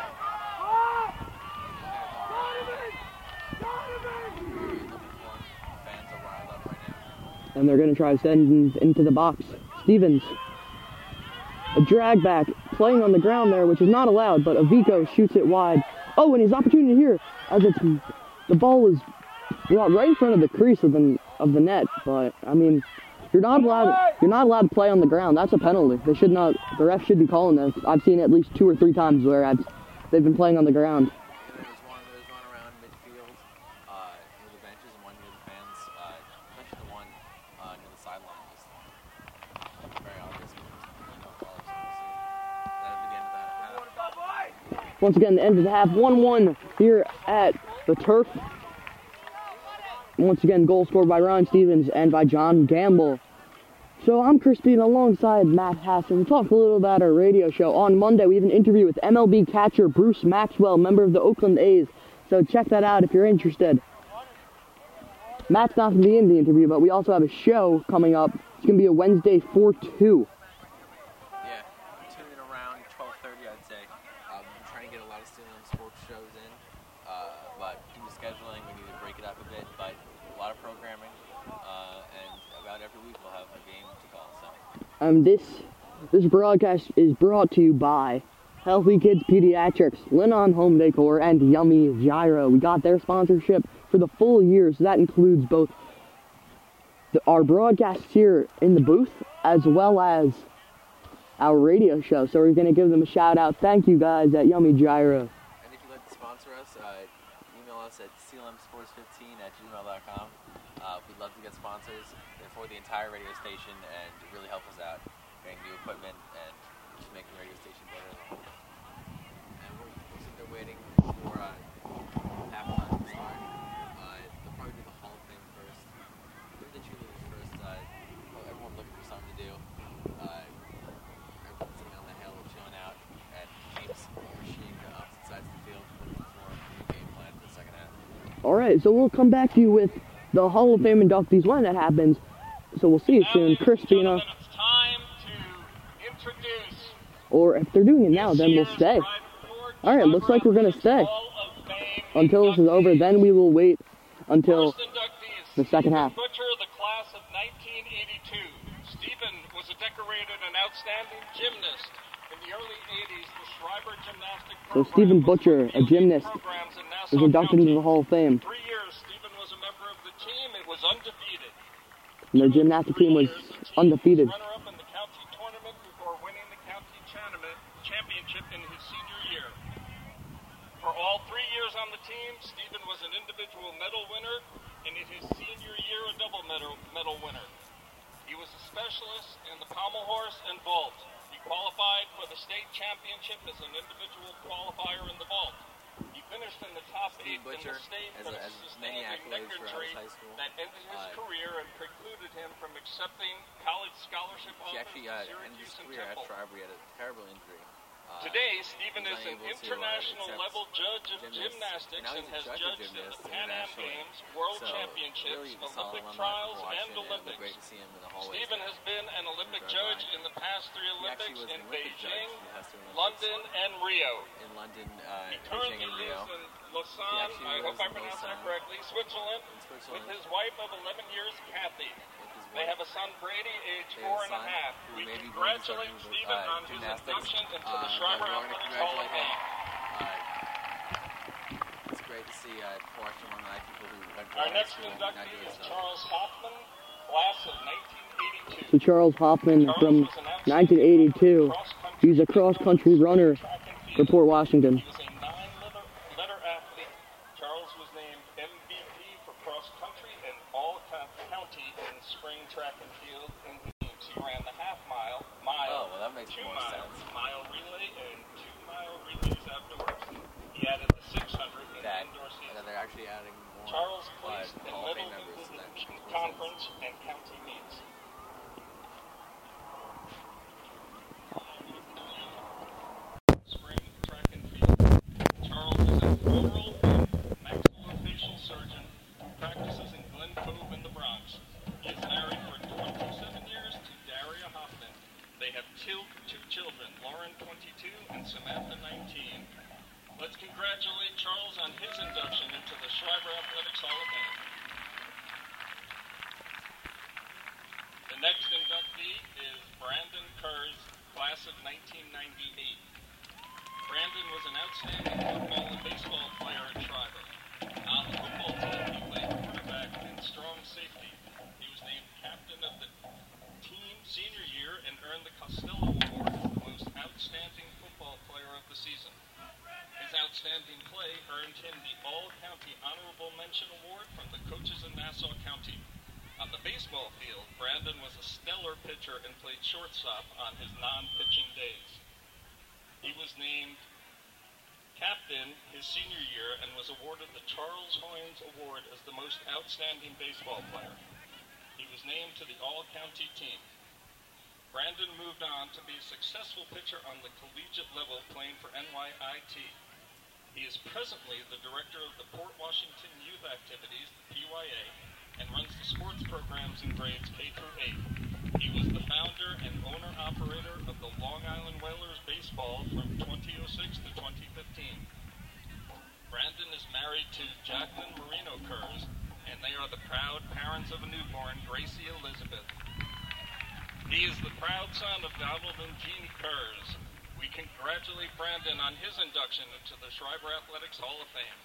Fans are riled up right now. And they're going to try to send into the box. Stevens. A drag back, playing on the ground there, which is not allowed, but Avico shoots it wide Oh, and his opportunity here, as it's the ball is brought right in front of the crease of the of the net. But I mean, you're not allowed you're not allowed to play on the ground. That's a penalty. They should not. The ref should be calling this. I've seen it at least two or three times where I've, they've been playing on the ground. There was one, there was one around midfield, uh, near the benches, and one near the fans, uh, especially the one uh, near the sideline was very obvious. You know, calls. That at the end of that half. Once again, the end of the half, one one here at the turf. Once again, goal scored by Ryan Stevens and by John Gamble. So I'm Chris Bean alongside Matt Hassan. We'll talk a little about our radio show. On Monday, we have an interview with M L B catcher Bruce Maxwell, member of the Oakland A's. So check that out if you're interested. Matt's not going to be in the interview, but we also have a show coming up. It's going to be a Wednesday four two. Yeah, tune in around twelve thirty, I'd say. Um, I'm trying to get a lot of Steelham sports shows in, uh, but due to scheduling, we need to break it up a bit. But a lot of programming, uh, and about every week we'll have a game to call. So. Um, this this broadcast is brought to you by Healthy Kids Pediatrics, Linon Home Decor, and Yummy Gyro. We got their sponsorship for the full year, so that includes both the, our broadcasts here in the booth as well as our radio show. So we're going to give them a shout out. Thank you guys at Yummy Gyro. And if you'd like to sponsor us, uh, email us at c l m sports fifteen at gmail dot com. Uh, we'd love to get sponsors for the entire radio station and really help us out getting new equipment and just making the radio station better. And we're, we're sitting there waiting for uh, halftime to start. Uh, they'll probably do the Hall of Fame first. Maybe the cheerleaders first. Uh, well, everyone looking for something to do. Uh, everyone's sitting on the hill, chilling out, and teams rushing to opposite sides of the field looking for a new game plan for the second half. Alright, so we'll come back to you with the Hall of Fame inductees when that happens. So we'll see you soon. Chris Pina. It's time to introduce Or if they're doing it now, then we'll stay. Alright, looks like we're going to stay. Until this is over, then we will wait until the second half. Butcher, the class of nineteen eighty-two. Stephen was a decorated and outstanding gymnast. In the early eighties, the Schreiber Gymnastic So Program Stephen was Butcher, one of the a gymnast, programs in was Nassau inducted into County. the Hall of Fame. Three years, Stephen was a member of the team. It was undefeated. And their gymnastic team was undefeated. Runner-up in the county tournament before winning the county championship in his senior year. For all three years on the team, Stephen was an individual medal winner, and in his senior year, a double medal, medal winner. He was a specialist in the pommel horse and vault. He qualified for the state championship as an individual qualifier in the vault. He finished in the top eight in Butcher, the state, as but a- a as many sustained neck accolades for injury Ellis High School. that ended his Uh, career and precluded him from accepting college scholarship He offers actually to uh, ended his Syracuse and career at Temple. Schreiber. He had a terrible injury. Uh, Today, Stephen was is an unable to, uh, international accept level judge of gymnasts. gymnastics Now and he's a has judge of judged in the gymnasts Pan Am internationally. Games, World So, Championships, really a solid Olympic alumni trials, for and Washington, and Olympics. great to see him in the hallways. Stephen has been an Olympic Very judge fine. in the past three He actually Olympics was in an Olympic judge Beijing, in the past two Olympics. London, and Rio. In London, uh, He Beijing, currently and Rio. lives in Lausanne, actually I lives hope I in pronounced that Lausanne. correctly, Switzerland, In with Switzerland. his wife of eleven years, Kathy. With his They wife. have a son, Brady, age They have four a and a son half. who We may be going to congratulate study, Stephen uh, on his gymnastics. induction into Uh, the Schreiber we're going to Athletics Hall of congratulate him. Fame. Uh, it's great to see uh, Forrest among the people who went to Our high next school and inductee now do is this stuff. Charles Hoffman, class of nineteen eighty-two. So Charles Hoffman Charles from was an outstanding nineteen eighty-two. cross-country He's a cross-country runner track and for field. Port Washington. He was a nine-letter letter athlete. Charles was named M V P for cross country and all co- county in spring track and field in games. He ran the half mile, mile, Oh, well, that makes two more mile, sense. mile relay, and two mile relays outdoors. He added the six hundred in the That, indoor that season. they're actually adding more Charles uh, placed in Hall of medal Fame members to that. conference and county meets. Spring track and field. Charles is an oral and maxillofacial surgeon who practices in Glen Cove in the Bronx. He is married for twenty-seven years to Daria Hoffman. They have two, two children, Lauren, twenty-two, and Samantha, nineteen. Let's congratulate Charles on his induction into the Schreiber Athletics Hall of Fame. The next inductee is Brandon Kurz, class of nineteen ninety-eight. Brandon was an outstanding football and baseball season. His outstanding play earned him the All-County Honorable Mention Award from the coaches in Nassau County. On the baseball field, Brandon was a stellar pitcher and played shortstop on his non-pitching days. He was named captain his senior year and was awarded the Charles Hoynes Award as the most outstanding baseball player. He was named to the All-County team. Brandon moved on to be a successful pitcher on the collegiate level, playing for N Y I T. He is presently the director of the Port Washington Youth Activities, the P Y A, and runs the sports programs in grades K through eight. He was the founder and owner-operator of the Long Island Whalers baseball from twenty oh six to twenty fifteen. Brandon is married to Jacqueline Marino Kurz, and they are the proud parents of a newborn, Gracie Elizabeth. He is the proud son of Donald and Jean Kurz. We congratulate Brandon on his induction into the Schreiber Athletics Hall of Fame.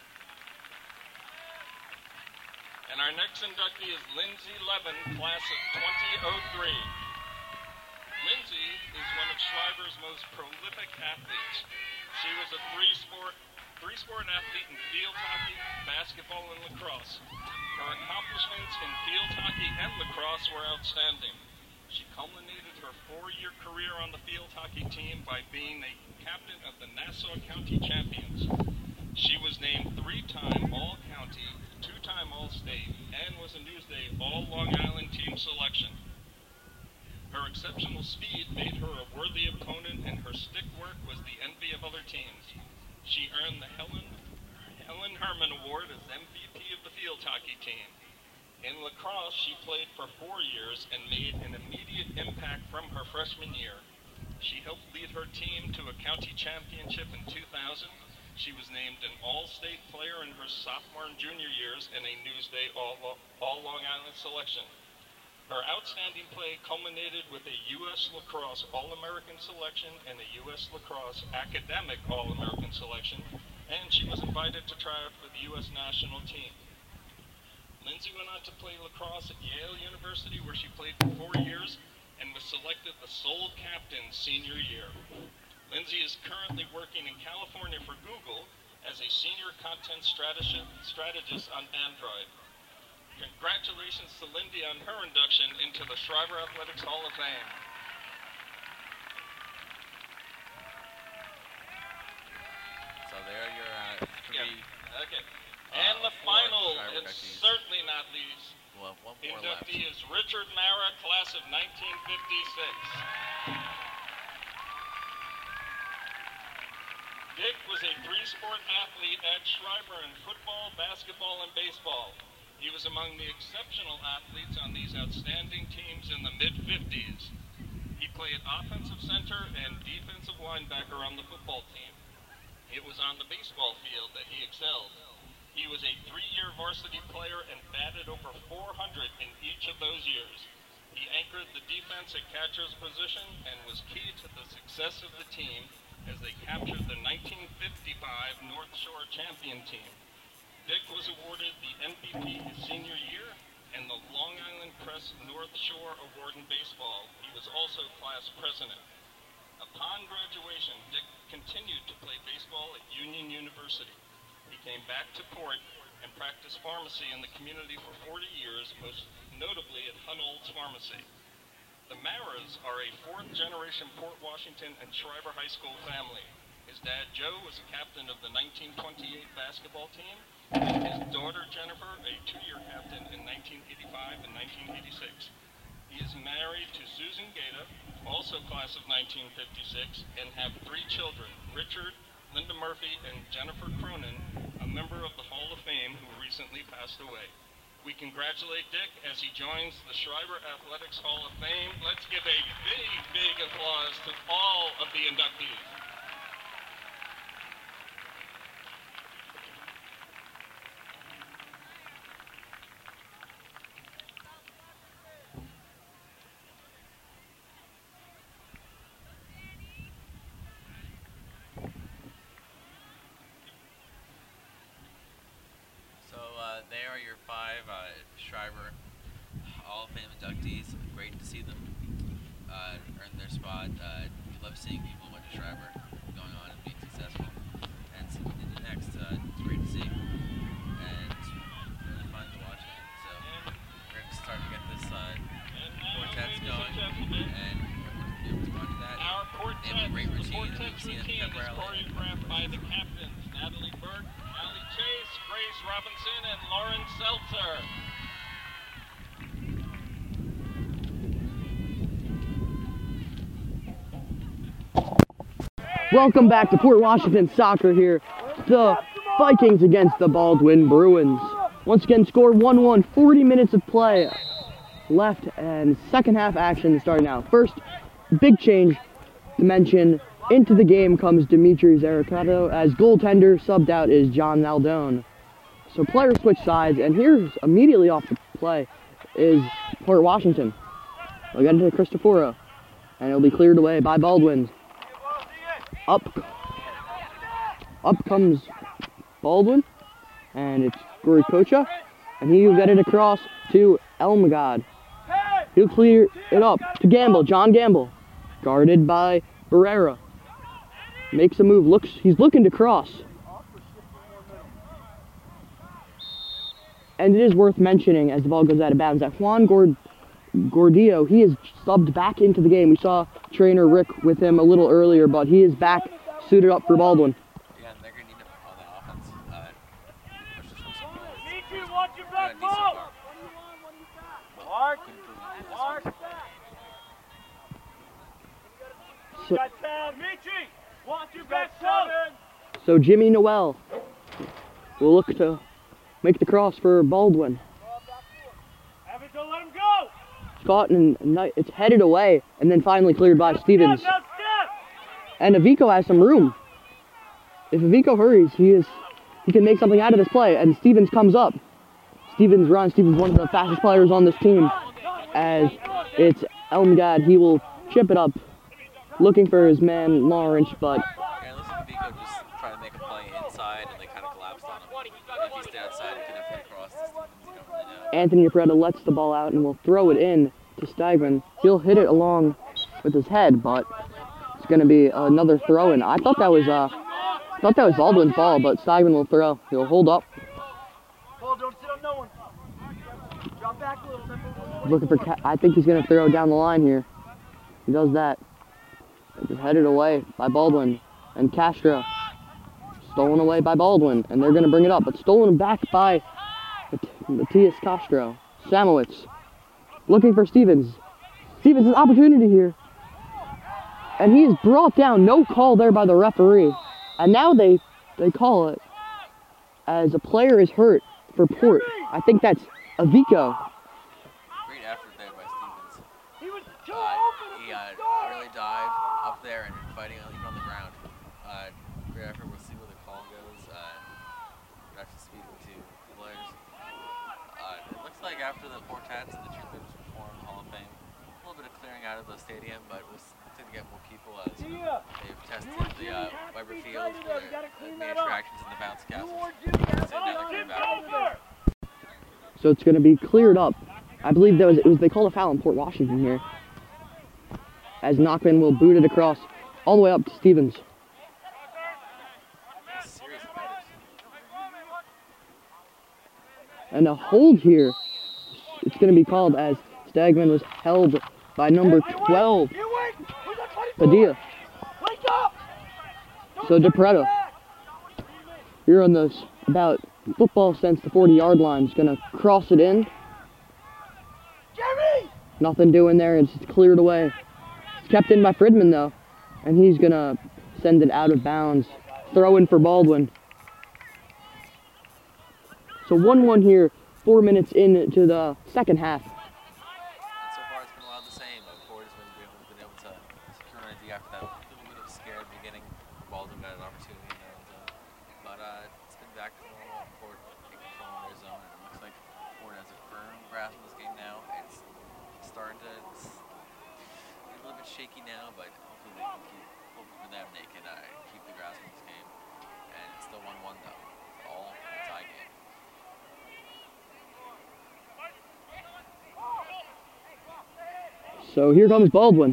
And our next inductee is Lindsay Levin, class of twenty oh three. Lindsay is one of Schreiber's most prolific athletes. She was a three-sport three-sport athlete in field hockey, basketball, and lacrosse. Her accomplishments in field hockey and lacrosse were outstanding. She culminated her four-year career on the field hockey team by being a captain of the Nassau County Champions. She was named three-time All-County, two-time All-State, and was a Newsday All-Long Island team selection. Her exceptional speed made her a worthy opponent, and her stick work was the envy of other teams. She earned the Helen, Helen Herman Award as M V P of the field hockey team. In lacrosse, she played for four years and made an immediate impact from her freshman year. She helped lead her team to a county championship in two thousand. She was named an All-State player in her sophomore and junior years and a Newsday All, All Long Island selection. Her outstanding play culminated with a U S Lacrosse All-American selection and a U S Lacrosse Academic All-American selection, and she was invited to try out for the U S national team. Lindsay went on to play lacrosse at Yale University, where she played for four years and was selected the sole captain senior year. Lindsay is currently working in California for Google as a senior content strategist, strategist on Android. Congratulations to Lindy on her induction into the Schreiber Athletics Hall of Fame. So there are your uh, three. Yeah. Okay. Uh, and the four final, Schreiber and inductees. certainly not least, Well, one more left. inductee is Richard Mara, class of nineteen fifty-six. Dick was a three-sport athlete at Schreiber in football, basketball, and baseball. He was among the exceptional athletes on these outstanding teams in the mid-fifties. He played offensive center and defensive linebacker on the football team. It was on the baseball field that he excelled. He was a three-year varsity player and batted over four hundred in each of those years. He anchored the defense at catcher's position and was key to the success of the team as they captured the nineteen fifty-five North Shore champion team. Dick was awarded the M V P his senior year and the Long Island Press North Shore Award in baseball. He was also class president. Upon graduation, Dick continued to play baseball at Union University. He came back to Port and practiced pharmacy in the community for forty years, most notably at Hunold's Pharmacy. The Maras are a fourth-generation Port Washington and Schreiber High School family. His dad, Joe, was a captain of the nineteen twenty-eight basketball team, and his daughter, Jennifer, a two-year captain in nineteen eighty-five and nineteen eighty-six. He is married to Susan Gaeta, also class of nineteen fifty-six, and have three children, Richard, Linda Murphy, and Jennifer Cronin, a member of the Hall of Fame who recently passed away. We congratulate Dick as he joins the Schreiber Athletics Hall of Fame. Let's give a big, big applause to all of the inductees. They are your five uh, Schreiber Hall of Fame inductees. Great to see them uh, earn their spot. Uh, we love seeing people who went to Schreiber going on and seen it routine is temporarily. choreographed by the captains, Natalie Burke, Allie Chase, Grace Robinson, and Lauren Seltzer. Welcome back to Port Washington Soccer here. The Vikings against the Baldwin Bruins. Once again, score one one, forty minutes of play left, and second half action starting now. First, big change to mention, into the game comes Dimitri Zaracato, as goaltender subbed out is John Naldone. So players switch sides, and here's immediately off the play is Port Washington. They'll get into Cristoforo, and it'll be cleared away by Baldwin. Up, up comes Baldwin, and it's Goricocha, and he'll get it across to Elmgod. He'll clear it up to Gamble, John Gamble, guarded by Barrera. Makes a move, looks, he's looking to cross. And it is worth mentioning, as the ball goes out of bounds, that Juan Gord Gordillo, he is subbed back into the game. We saw trainer Rick with him a little earlier, but he is back, suited up for Baldwin. Yeah, and they're going to need him on the offense. Uh, push this one some goals. Need you, watch your back, Gonna need some Paul. power. Mark, Couldn't prove it this Mark. week. So, Got down, Michi. Watch your back, seven. so Jimmy Noel will look to make the cross for Baldwin. Have it, don't let him go. Caught and ni- it's headed away, and then finally cleared by Stevens. Step, now step. And Avico has some room. If Avico hurries, he is he can make something out of this play. And Stevens comes up. Stevens runs. Stevens one of the fastest players on this team. As it's Elmgad, he will chip it up, looking for his man Lawrence, but Yeah, it looks like Vico just trying to make a play inside, and they kind of collapsed on him. If he stayed outside, he could have hit across to Stevens. You don't really know. Anthony Preda lets the ball out and will throw it in to Steigman. He'll hit it along with his head, but it's going to be another throw in. I thought that was uh, I thought that was Baldwin's ball, but Steigman will throw. He'll hold up, Paul, don't sit on no one. Drop back a little bit. looking for. Ca- I think he's going to throw down the line here. He does that. It's headed away by Baldwin and Castro. Stolen away by Baldwin, and they're going to bring it up, but stolen back by Mat- Matias Castro. Samowitz looking for Stevens. Stevens' an opportunity here. And he is brought down. No call there by the referee. And now they they call it as a player is hurt for Port. I think that's Avico. Great effort there by Stevens. He was too Uh, open. he uh, really dived up there and fighting even on the ground. Uh, great effort. We'll see where the call goes. Uh, we're actually speaking to the players. Uh, it looks like after the Portats and the Troopers performed Hall of Fame, a little bit of clearing out of the stadium, but we'll continue to get more people as Tia, they've tested the uh, Weber Field for there. You gotta the clean main that up. attractions and the bounce castles. Ward, Jimmy, So oh, now they're Jim coming back. Dover. So it's going to be cleared up. I believe there was it was they called a foul in Port Washington here. As Knockman will boot it across all the way up to Stevens. A series of headers. And a hold here. It's going to be called as Stagman was held by number twelve, You wait. Who's that twenty-four? Padilla. Wake up. Don't So touch DePreto, that. here on this about football sense, the forty-yard line, is going to cross it in. Jerry. Nothing doing there. It's cleared away. It's kept in by Fridman, though. And he's going to send it out of bounds. Throw in for Baldwin. So one one here, four minutes into the second half. And so far, it's been a lot of the same. Uh, Ford has been, able- been able to secure an idea after that little bit of a scare at the beginning. Baldwin got an opportunity in their own zone. But uh, it's been back to normal. Ford taking control in their zone. And it looks like Ford has a firm grasp on this game now. It's starting to it's a little bit shaky now, but hopefully they can keep, hopefully for them, they can uh, keep the grasp on this game. And it's still one one, though. It's all a tie game. So here comes Baldwin.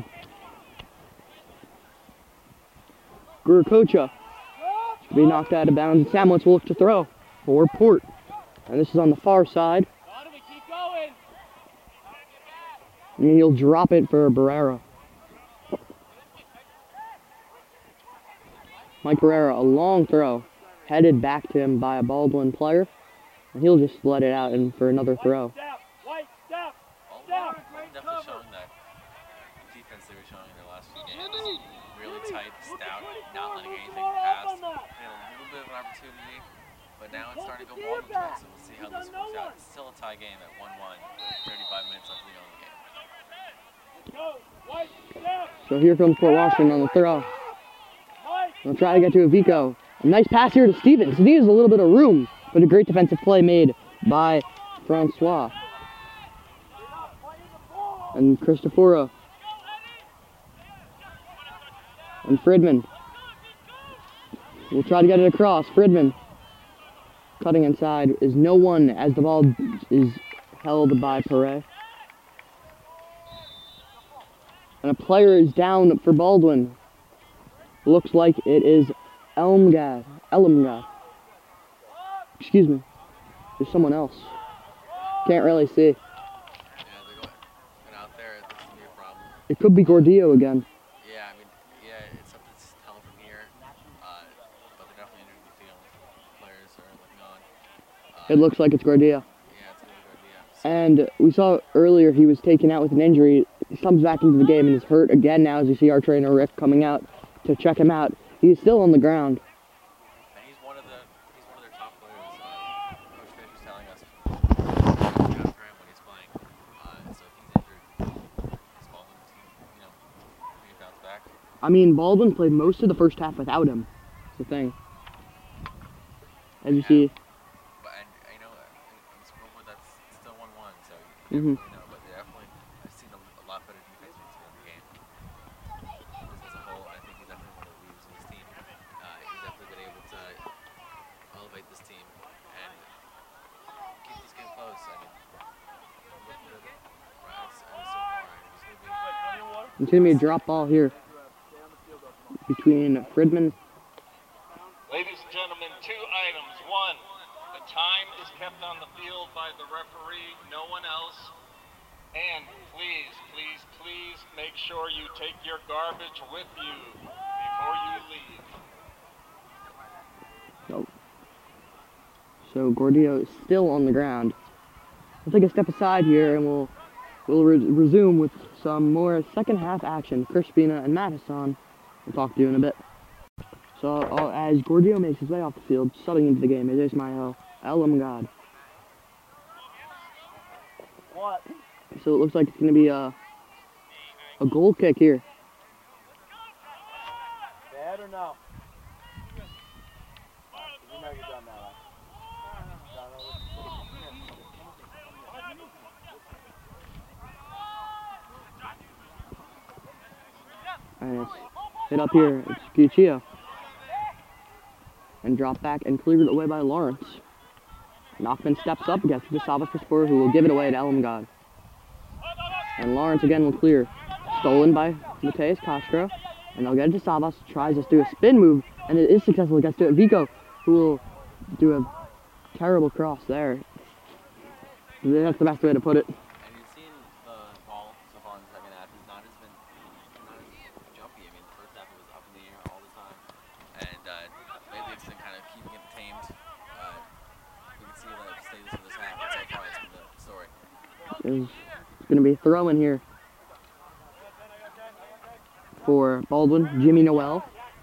Gurakocha should be knocked out of bounds. Samowitz will look to throw for Port. And this is on the far side. Donovan, keep going. And he'll drop it for Barrera. Mike Herrera, a long throw, headed back to him by a Baldwin player, and he'll just let it out and for another throw. Baldwin, Baldwin definitely showing that defense they were showing in their last few games. Really tight, stout, not letting anything pass. They had a little bit of an opportunity, but now it's starting to go Baldwin's way, so we'll see how this works out. It's still a tie game at one one, thirty-five minutes left to go in the game. So here comes Fort Washington on the throw. They'll try to get to Avico. A nice pass here to Stevens. Stevens a little bit of room, but a great defensive play made by Francois. And Cristoforo. And Fridman. We'll try to get it across. Fridman. Cutting inside is no one as the ball is held by Perret. And a player is down for Baldwin. Looks like it is Elmgad. Elmgad. Excuse me. There's someone else. Can't really see. Yeah, they're going and out there. This is a problem. It could be Gordillo again. Yeah, I mean, yeah, it's something to tell from here, uh, but they're definitely injured in the field. Players are looking on. Uh, It looks like it's Gordillo. Yeah, it's a good idea. So, And we saw earlier he was taken out with an injury. He comes back into the game and is hurt again now as you see our trainer Rick coming out to check him out. He's still on the ground. and he's one of the he's one of their top players. Uh, Coach Fish was telling us looking out for him when he's playing. Uh, so if he's injured, his Baldwin team, you know, we can bounce back. I mean, Baldwin played most of the first half without him. That's the thing. As you see, But and I know uh, in, in the scoreboard that's still one one, so you Mhm. never really know. But they definitely I've seen a, a lot better defense in the game. Just as a whole, I think he's definitely one of the leaders in this team. Uh, he's definitely been able to elevate this team and keep this game close. I mean, looking at it as, as so far, it's going to be. it's going to be a drop ball here between Fridman. Ladies and gentlemen, two items. One, the time is kept on the field by the referee, no one else. And please, please, please make sure you take your garbage with you before you leave. So, so Gordillo is still on the ground. We'll take a step aside here and we'll we'll re resume with some more second half action. Crispina and Matt Hassan we'll talk to you in a bit. So uh, as Gordillo makes his way off the field, subbing into the game is Ismael Elmgad. What? So it looks like it's going to be a a goal kick here. Bad or no? You know you're done now. And it's hit up here. It's Guccio. And drop back and cleared away by Lawrence. Knockman steps up against Gustavus Cristoforo, who will give it away to Elmgad. And Lawrence again will clear. Stolen by Mateus Castro. And they'll get it to Savas. Tries to do a spin move. And it is successful. It gets to Vico, who will do a terrible cross there. That's the best way to put it. And you've seen the ball so far in the second half. He's not as been not as jumpy. I mean, the first half it was up in the air all the time, and uh, lately it's been kind of keeping it tamed. Uh, we can see that it stays for this half. And so far, it's been the story. There's going to be a throw in here for Baldwin, Jimmy Noel.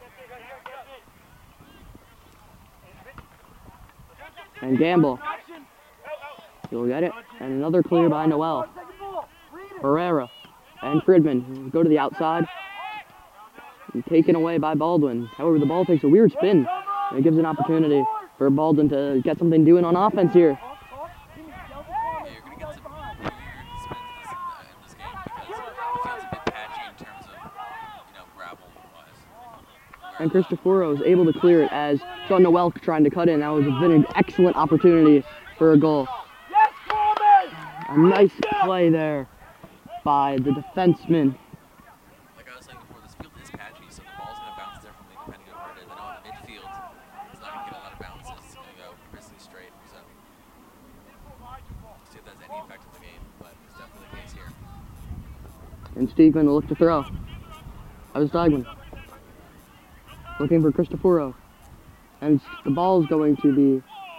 And Gamble. He'll get it. And another clear by Noel. Herrera and Fridman go to the outside. And taken away by Baldwin. However, the ball takes a weird spin. And it gives an opportunity for Baldwin to get something doing on offense here. Yeah, you're going to get some weird spins in this, uh, in this game because it feels a bit patchy in terms of, you know, gravel-wise. And Cristoforo is able to clear it as Sean Noel trying to cut in. That was been an excellent opportunity for a goal. Yes, Coleman! A nice play there by the defenseman. Like I was saying before, this field is patchy, so the ball's going to bounce differently depending on where it is. I know in midfield, it's not going to get a lot of bounces. It's going to go basically straight. So, see if that's any effect on the game, but it's definitely the case here. And Stegman will look to throw. That was Stegman. looking for Cristoforo. And the ball is going to be,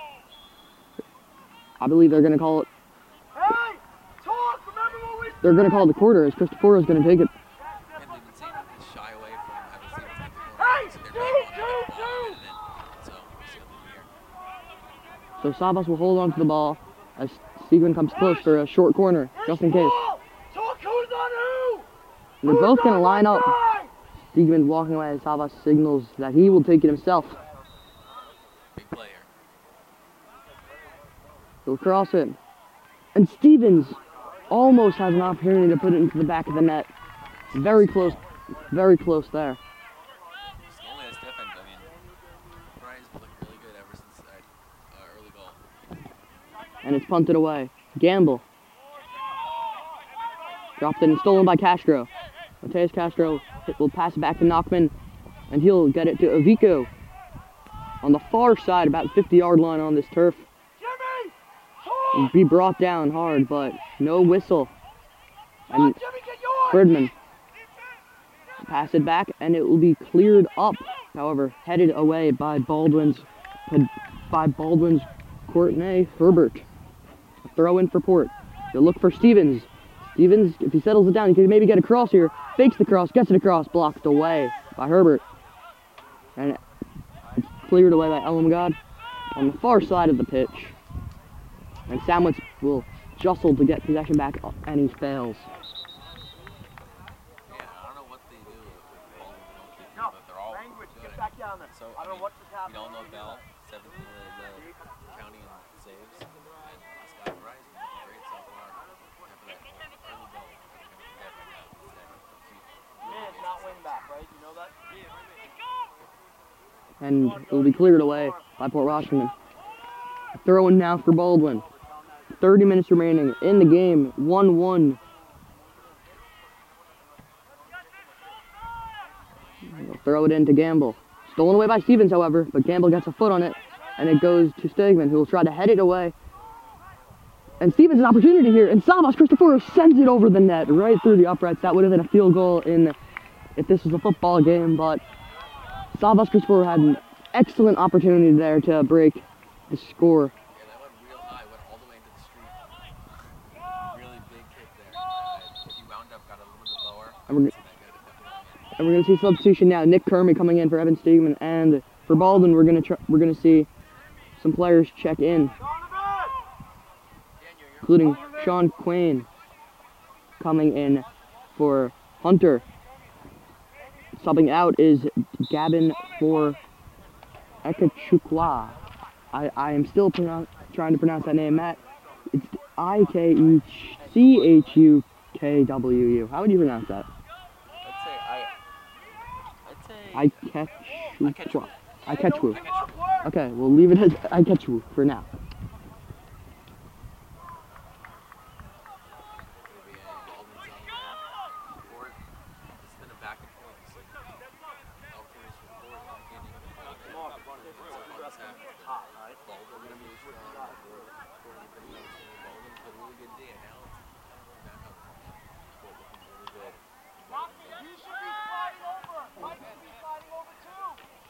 I believe they're going to call it, Hey! Talk! Remember what we they're going to call it the quarter as Cristoforo is going to take it. And they've been saying that they shy away from having Stevens take the Hey! corner. So they're Two, not wanting to two, get the ball two! and then, so we'll see what they do here. So Savas will hold on to the ball as Steven comes close for a short corner, just in case. Ball! Talk who's on who! They're Who's both going to on line what up. side? Steven walking away as Savas signals that he will take it himself. Big player. He'll cross it. And Stevens almost has an opportunity to put it into the back of the net. Very close, very close there. Slowly has stiffened. I mean, Brian's been looking really good ever since that uh, early goal. And it's punted away. Gamble. Dropped it and stolen by Castro. Mateus Castro will pass it back to Knockman, and he'll get it to Avico on the far side, about fifty yard line on this turf. Jimmy! And Talk! be brought down hard, but no whistle. And Jimmy, get yours! Fridman pass it back, and it will be cleared up. However, headed away by Baldwin's by Baldwin's Courtney Herbert. A throw in for Port. They'll look for Stevens. Stevens, if he settles it down, he can maybe get across here. Fakes the cross, gets it across, blocked away by Herbert. And it's cleared away by Elamgad on the far side of the pitch. And Samwitz will jostle to get possession back, and he fails. Yeah, I don't know what they do with Baldwin and goalkeeping, No, but they're all language, good. get back down there. So, I don't know mean, what just we happened. all know Bell, seventh in the, the county in saves, and this guy Bryce is looking great so far. After that early goal, I think I'm gonna forget right now. Today. Man, it's not wing back, right? You know that? And it will be cleared away by Port Washington. Throwing now for Baldwin. thirty minutes remaining in the game, one one. They'll throw it in to Gamble. Stolen away by Stevens, however, but Gamble gets a foot on it, and it goes to Stegman, who will try to head it away. And Stevens an opportunity here, and Savas Cristoforo sends it over the net, right through the uprights. That would have been a field goal in if this was a football game, but Savas Cristoforo had an excellent opportunity there to break the score. Yeah, that went real high, went all the way into the street. Really big kick there. Uh, he wound up, got a little bit lower. And we're, Wasn't that good, it definitely went in. and we're going to see substitution now. Nick Kermy coming in for Evan Stegman, and for Baldwin, we're going to tr we're going to see some players check in, including Sean Quain coming in for Hunter. Subbing out is Gavin for Ekachukwa. I, I am still pronoun trying to pronounce that name, Matt. It's I K E C H U K W U. How would you pronounce that? I'd say I. I'd say. Ikechukwa. Ikechwu. Ikechwu. Okay, we'll leave it as Ikechwu for now. Maybe uh, Baldwin's on there. Ford. It's been a back and forth. It's like alternates for Ford at the beginning of the ball. That's what's happened. Baldwin gonna be strong. Ford Ford looking really strong. Baldwin put a really good day, and now it's back up. Ford looking really good. You should be sliding over. Mike should be sliding over too.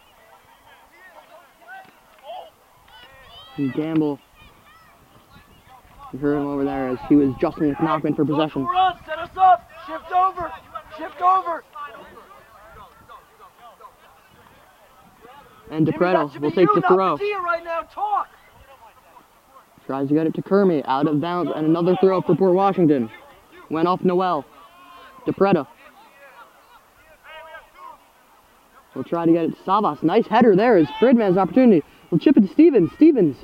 And Gamble. You heard him over there as he was jostling with Knockman for possession. Go for us. Set us up. Shift over. Shift over. And Jimmy, that DePreto should will be take you, the not throw. Padilla right now. Talk. Tries to get it to Kermy, out of bounds, and another throw for Port Washington. Went off Noel. DePreto. We'll try to get it to Savas. Nice header there as Fridman's opportunity. We'll chip it to Stevens. Stevens.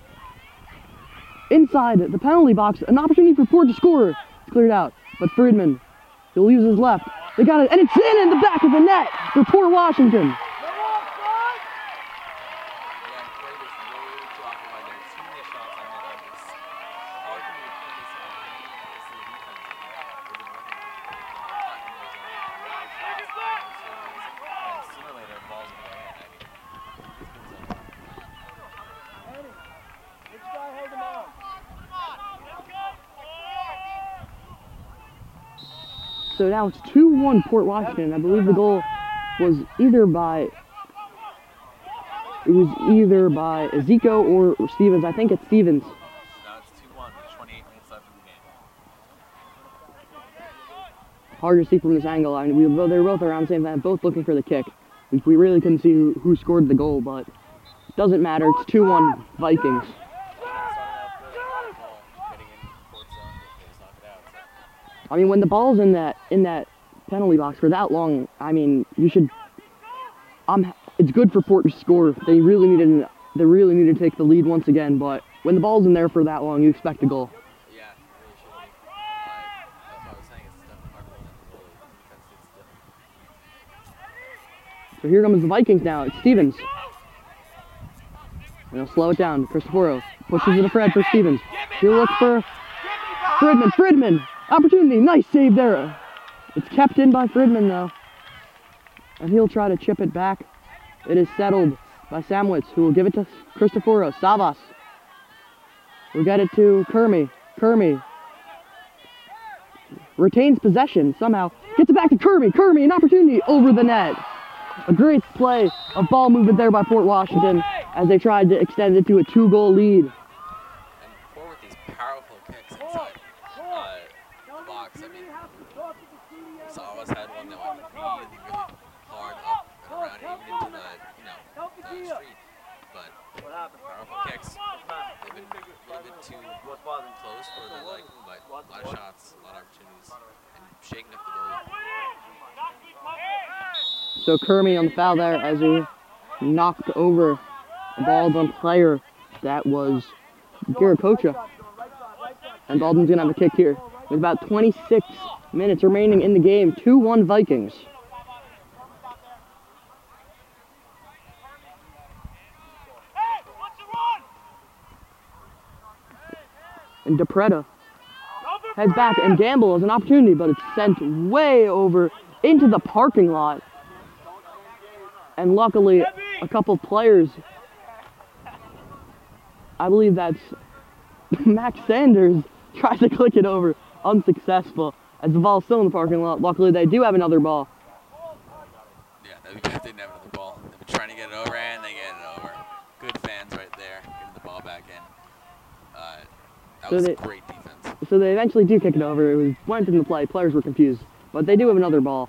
Inside the penalty box. An opportunity for Port to score. It's cleared out. But Fridman, he'll use his left. They got it. And it's in in the back of the net for Port Washington. Yeah, Ford is way too occupied there. Too many shots on net. I'm just. All I can do is this is the defense. They've been running. And sooner or later, the ball's gonna go in. I mean, it's been so. Which guy held him on? So now it's two one Port Washington. I believe the goal was either by It was either by Ezekiel or Stevens. I think it's Stevens. So now it's two one with twenty-eight minutes left in the game. Hard to see from this angle. I mean, we, well, they were both around the same time, both looking for the kick. We, we really couldn't see who, who scored the goal, but it doesn't matter. It's two one Vikings. I mean, when the ball's in that in that penalty box for that long, I mean, you should. Um, it's good for Port to score. They really needed. They really need to take the lead once again. But when the ball's in there for that long, you expect a goal. Yeah, it really should be. Uh, that's what I was saying. It's definitely harder than the goalie because it's different. So here comes the Vikings now. It's Stevens. And they'll slow it down. Cristoforo pushes it to Fred for Stevens. Here looks for Fridman. Fridman. Opportunity. Nice save there. It's kept in by Fridman though. And he'll try to chip it back. It is settled by Samwitz, who will give it to Cristoforo. Savas will get it to Kermy. Kermy retains possession somehow. Gets it back to Kermy. Kermy, an opportunity over the net. A great play of ball movement there by Port Washington as they tried to extend it to a two-goal lead. And Port with these powerful kicks inside uh, the box. I mean, Savas had one that went really, really hard up and around, even into the, you know, the street. But powerful kicks. They've been a little bit too close for their liking, but a lot of shots, a lot of opportunities, and shaking up the goalie. So Kermy on the foul there as he knocked over a Baldwin player. That was Giracocha. And Baldwin's going to have a kick here. With about twenty-six minutes remaining in the game. two one Vikings. And DePretta heads back and Gamble has an opportunity, but it's sent way over into the parking lot. And luckily, a couple players, I believe that's Max Sanders, tries to click it over, unsuccessful, as the ball's still in the parking lot. Luckily, they do have another ball. Yeah, they didn't have another ball. They've been trying to get it over, and they get it over. Good fans right there, getting the ball back in. Uh, that So was they- great defense. So they eventually do kick it over. It was went into play. Players were confused, but they do have another ball.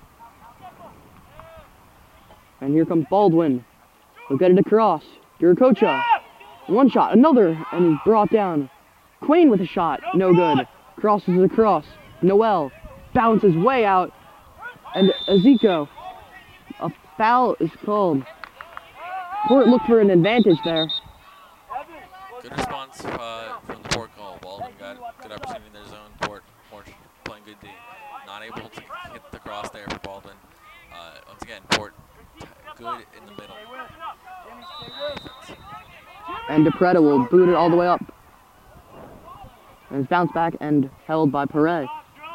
And here comes Baldwin. He'll get it across. Giracocha. One shot, another, and he's brought down. Quain with a shot, no good. Crosses it across. Noel bounces way out. And Ezekiel. A foul is called. Port looked for an advantage there. Good response uh, from the Port goal. Baldwin got good opportunity in their zone. Port, Port playing good D. Not able to hit the cross there for Baldwin. Uh, once again, Port good in the middle. And DePretta will boot it all the way up. And it's bounced back and held by Perret.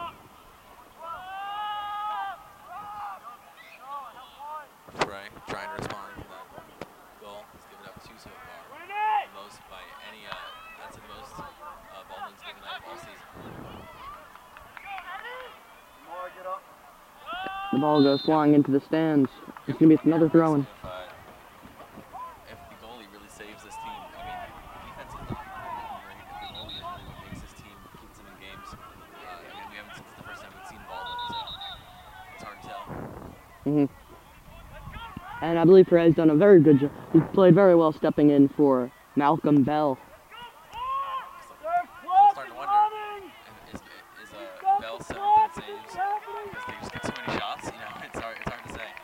Right, trying to respond to that goal. He's given up two so far. The most by any, uh, that's the most uh, Baldwin's given up all season. The ball goes flying into the stands. It's going to be another throw-in. If, uh, if the goalie really saves this team, I mean, defense is not great. If the goalie is really what makes this team, keeps them in games. Uh, I mean, we haven't, since the first time we've seen Baldwin, so it's hard to tell. Mm-hmm. And I believe Perret's done a very good job. He played very well stepping in for Malcolm Bell. I'm starting to wonder, is, is uh, Bell seven saves because they just get so many shots? You know, it's hard, it's hard to say.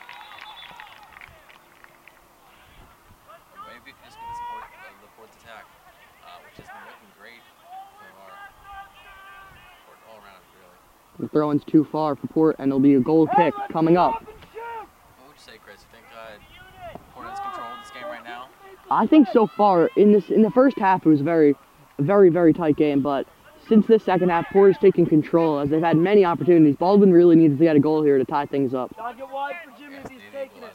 Or maybe it could just be the support of the Port's attack, uh, which has been looking great so far. Port all around, really. The throw-in's too far for Port, and it'll be a goal kick coming up. What would you say, Chris? You think uh, Port has control of this game right now? I think so far in this in the first half it was a very, very, very tight game, but since this second half, Port is taking control as they've had many opportunities. Baldwin really needs to get a goal here to tie things up. Gotta get wide for Jimmy if Yes, he's the taking it. equalizer.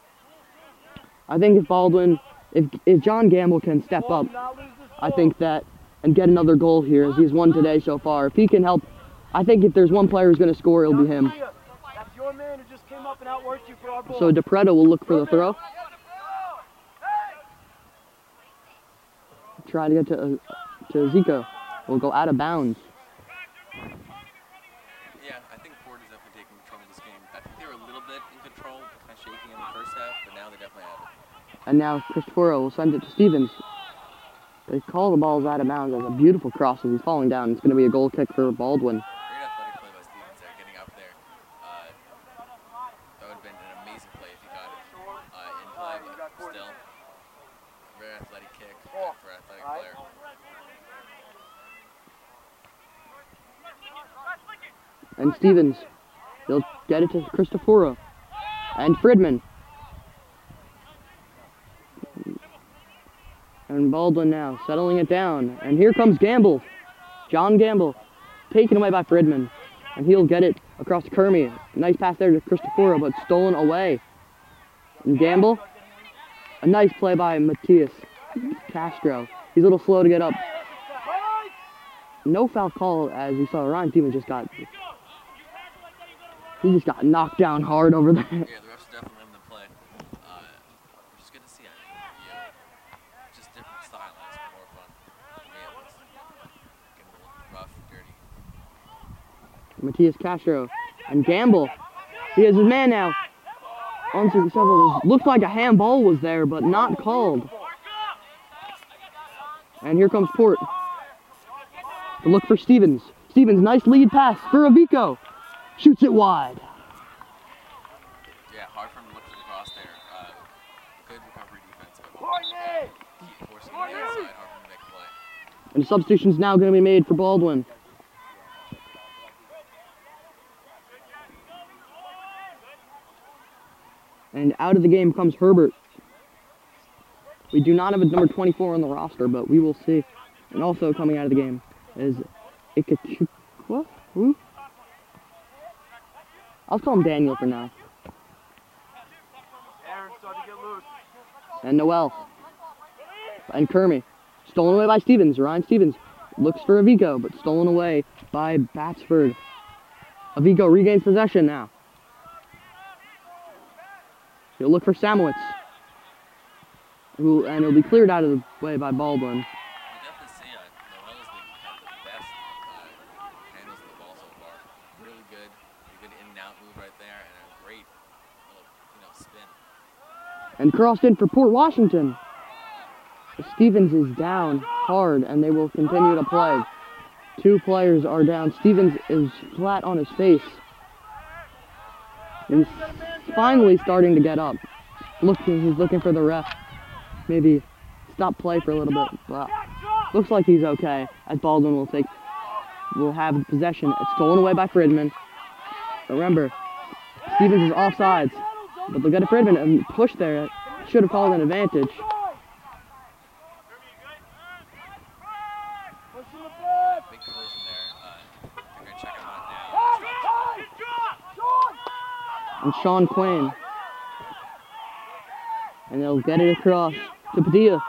I think if Baldwin, if if John Gamble can step up, I think that and get another goal here as he's won today so far. If he can help, I think if there's one player who's going to score, it'll be him. That's your man who just came up and outworked you for our ball. So DePretta will look for the throw. try to get to, uh, to Zico. Will go out of bounds. Yeah, I think Ford is definitely taking control of this game. I think they were a little bit in control, kind of shaking in the first half, but now they definitely have it. And now Cristoforo will send it to Stevens. They call the balls out of bounds. That's a beautiful cross as he's falling down. It's going to be a goal kick for Baldwin. Great athletic play by Stevens there, getting up there. Uh, that would have been an amazing play if he got it uh, in play, but still, very athletic kick for an athletic player. And Stevens, they'll get it to Cristoforo. And Fridman. And Baldwin now, settling it down. And here comes Gamble. John Gamble, taken away by Fridman. And he'll get it across to Kermie. Nice pass there to Cristoforo, but stolen away. And Gamble, a nice play by Matias Castro. He's a little slow to get up. No foul call, as we saw Ryan Stevens just got... He just got knocked down hard over there. Yeah, the refs definitely letting them play. Uh, which is good to see. I mean, you know, just different style. It's more fun for me at least. Getting a little rough, dirty. Matias Castro and Gamble. He has his man now. Unsuccessful. Looked like a handball was there, but not called. And here comes Port. To look for Stevens. Stevens, nice lead pass for Avico. Shoots it wide. Yeah, hard for him to look for the cross there. Uh, good recovery defense, but keep forcing it outside, hard for him to make a play. And the substitution's now going to be made for Baldwin. And out of the game comes Herbert. We do not have a number twenty-four on the roster, but we will see. And also coming out of the game is Ikechukwu. Who? I'll call him Daniel for now. Aaron's starting to get loose. And Noel. And Kermie. Stolen away by Stevens. Ryan Stevens looks for Avico, but stolen away by Batsford. Avico regains possession now. He'll look for Samowitz. Who, and it'll be cleared out of the way by Baldwin. You definitely see uh, Noel is the, kind of the best uh, handles the ball so far. Really good. A good in and out move right there, and a great little, you know, spin. And crossed in for Port Washington. Stevens is down hard, and they will continue to play. Two players are down. Stevens is flat on his face. He's finally starting to get up. Looking, he's looking for the ref. Maybe stop play for a little bit. But looks like he's okay, as Baldwin will take, will have possession. It's stolen away by Fridman. Remember, Stevens is offsides, but they'll get a Fridman and push there. Should have called an advantage. Big collision there. Uh, they're going to check him out now. And Sean Quinn. And they'll get it across to Padilla.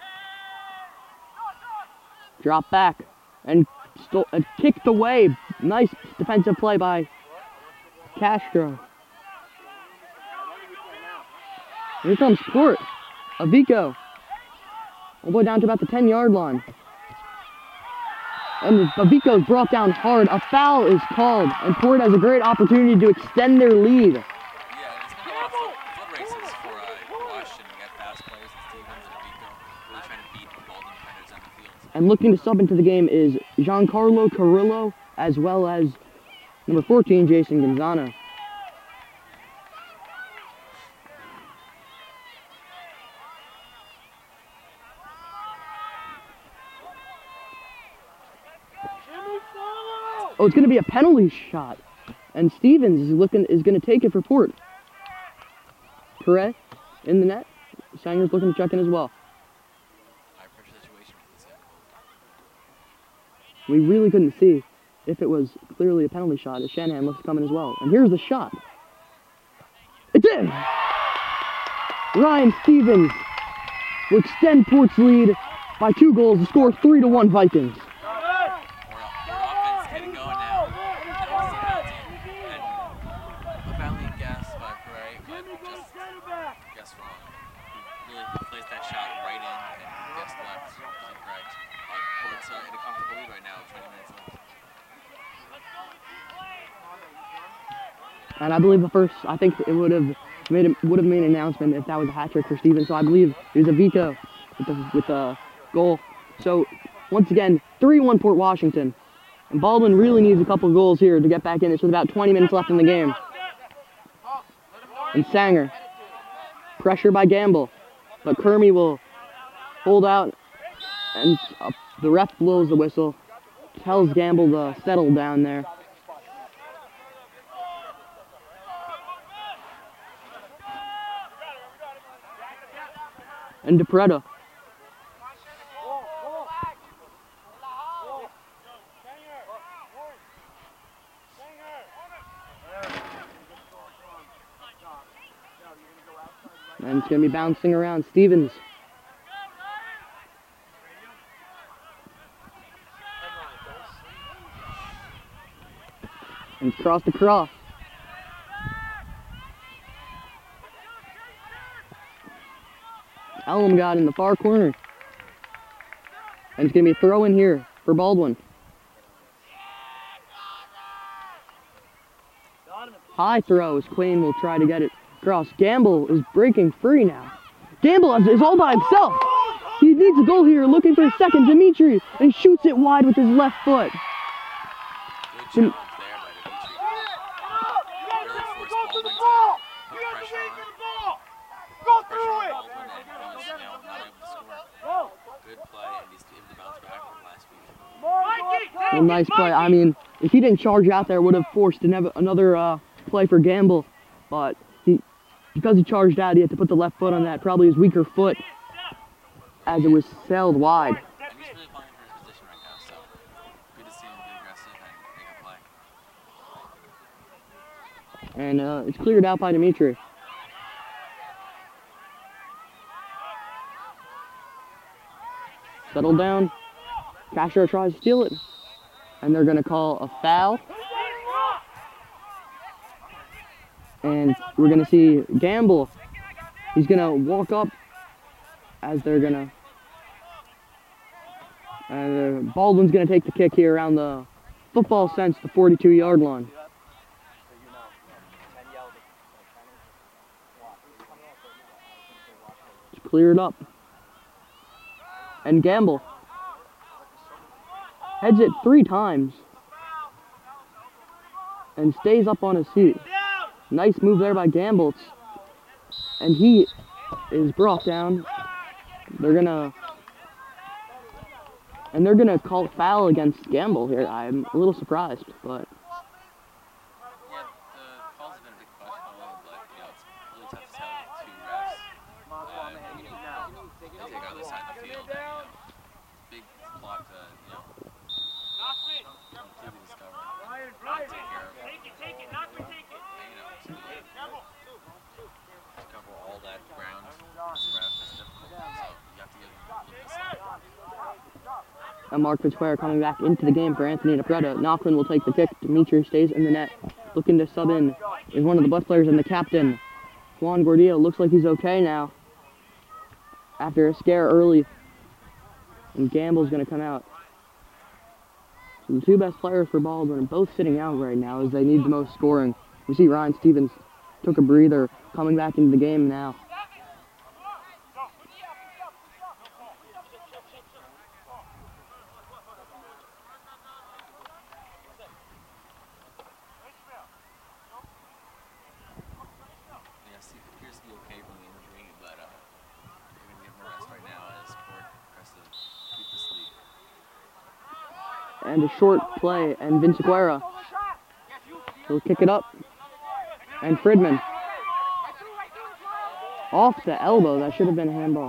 Drop back. And stole, uh, kicked away. Nice defensive play by Castro. Here comes Port. Avico. All the way down to about the ten yard line. And Avico is brought down hard. A foul is called. And Port has a great opportunity to extend their lead. Yeah, it's been a lot of foot, foot races for uh, Washington. We got fast players and Stevens and Avico really trying to beat the Baldwin defenders on the field. And looking to sub into the game is Giancarlo Carrillo, as well as number fourteen, Jason Gonzana. Oh, it's going to be a penalty shot. And Stevens is looking is going to take it for Port. Perret in the net. Sanger's looking to check in as well. High pressure situation for this young goal. We really couldn't see if it was clearly a penalty shot, as Shanahan looks coming as well. And here's the shot. It's in! Ryan Stevens will extend Port's lead by two goals to score three to one Vikings. really placed that shot right in and guessed left. Is that correct? Uh, Port's uh, in a comfortable lead right now with twenty minutes left. And I believe the first, I think it would have made a, would have made an announcement if that was a hat trick for Stevens. So I believe it was a veto with the with the goal. So once again, three one Port Washington. And Baldwin really needs a couple goals here to get back in. It's with about twenty minutes left in the game. And Sanger, pressure by Gamble, but Kermey will hold out, and uh, the ref blows the whistle, tells Gamble to settle down there. And DePretta. And it's going to be bouncing around. Stevens. And it's crossed across. Elam got in the far corner. And it's going to be a throw in here for Baldwin. High throw as Quain will try to get it across. Gamble is breaking free now. Gamble is all by himself. He needs a goal here, looking for a second. Dimitri, and shoots it wide with his left foot. Good challenge there by Dimitri. Really forced Baldwin to put pressure on. Go Pressure through on it! Baldwin, and he was, you know, not able to score. Good play, and he's able to bounce back from last week. Well, nice play. I mean, if he didn't charge out there, would have forced another uh, play for Gamble. But he, because he charged out, he had to put the left foot on that, probably his weaker foot, as it was sailed wide. And he's really playing for his position right now, so good to see him be aggressive and make a play. And uh, it's cleared out by Dimitri. Settled down. Castro tries to steal it. And they're going to call a foul. And we're going to see Gamble. He's going to walk up as they're going to... And uh, Baldwin's going to take the kick here around the football sense, the forty-two yard line. It's cleared up. And Gamble heads it three times and stays up on his feet. Nice move there by Gamble. And he is brought down. They're gonna and they're gonna call a foul against Gamble here. I'm a little surprised, but Yeah, the calls have been a bit questionable, but you know, it's really tough to tell with two refs. Uh, you know, they take on the side of the field and, you know, big clock to, you know, completely discover and not take care of. Take it, take it, knock me, take it. And, you know, to, to cover all that ground, this ref is difficult, so you have to give him a little bit of slack. and Mark Fitzpatrick coming back into the game for Anthony DePretta. Knocklin will take the kick. Dimitri stays in the net. Looking to sub in is one of the best players and the captain. Juan Gordillo looks like he's okay now after a scare early. And Gamble's going to come out. So the two best players for Baldwin are both sitting out right now as they need the most scoring. We see Ryan Stevens took a breather, coming back into the game now. Yeah, Steve appears to be okay from the injury, but uh, they're going to give him a rest right now as Port tries to keep this lead. And a short play, and Vince Aguera will kick it up. And Fridman. Off the elbow, that should have been a handball.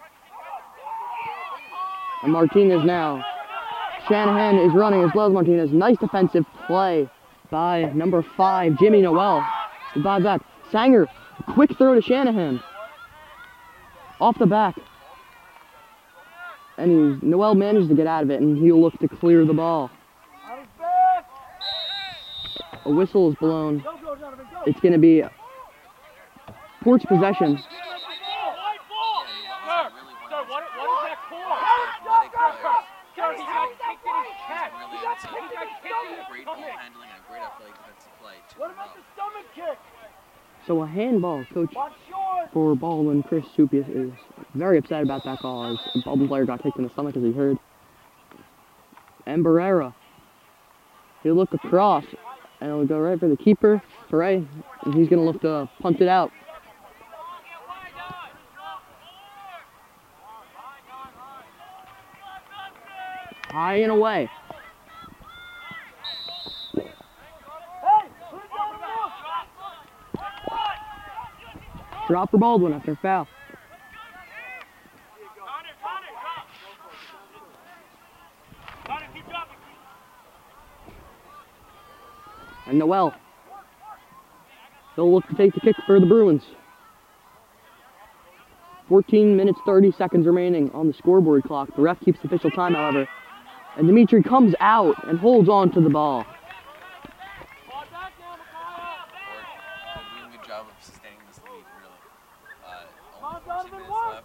And Martinez now. Shanahan is running as well as Martinez. Nice defensive play by number five, Jimmy Noel. Goodbye back. Sanger, quick throw to Shanahan. Off the back. And he's, Noel managed to get out of it, and he'll look to clear the ball. A whistle is blown. It's going to be Port's possession. So a handball. Coach Watch short. for Baldwin, Chris Supius, is very upset about that call as a Baldwin player got kicked in the stomach as he heard. And Barrera. He'll look across and it'll go right for the keeper, Ferre, and he's going to look to punt it out. High and away. Drop for Baldwin after a foul. And Noel. They'll look to take the kick for the Bruins. fourteen minutes, thirty seconds remaining on the scoreboard clock. The ref keeps the official time, however. And Dimitri comes out and holds on to the ball. Or doing a good job of sustaining this lead, really. Uh, only fourteen minutes left.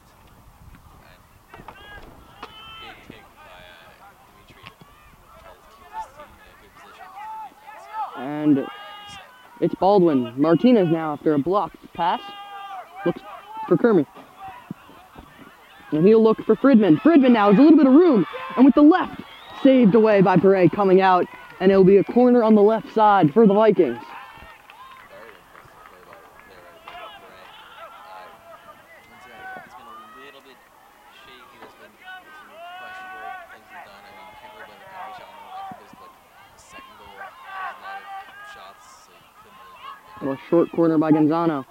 And big kick by uh, Dimitri to keep this team in a good position for defense. And it's Baldwin. Martinez now, after a blocked pass, looks for Kermie. And he'll look for Fridman. Fridman now has a little bit of room. And with the left, saved away by Perret coming out. And it'll be a corner on the left side for the Vikings. Very impressive play by there by Perret. Uh, it's been a little bit shaky. There's been some questionable things he's done. I mean, you can't really blame the penalty shot. I think there's like a second goal. There's a lot of shots, so you couldn't really blame him. A short corner by Gonzano.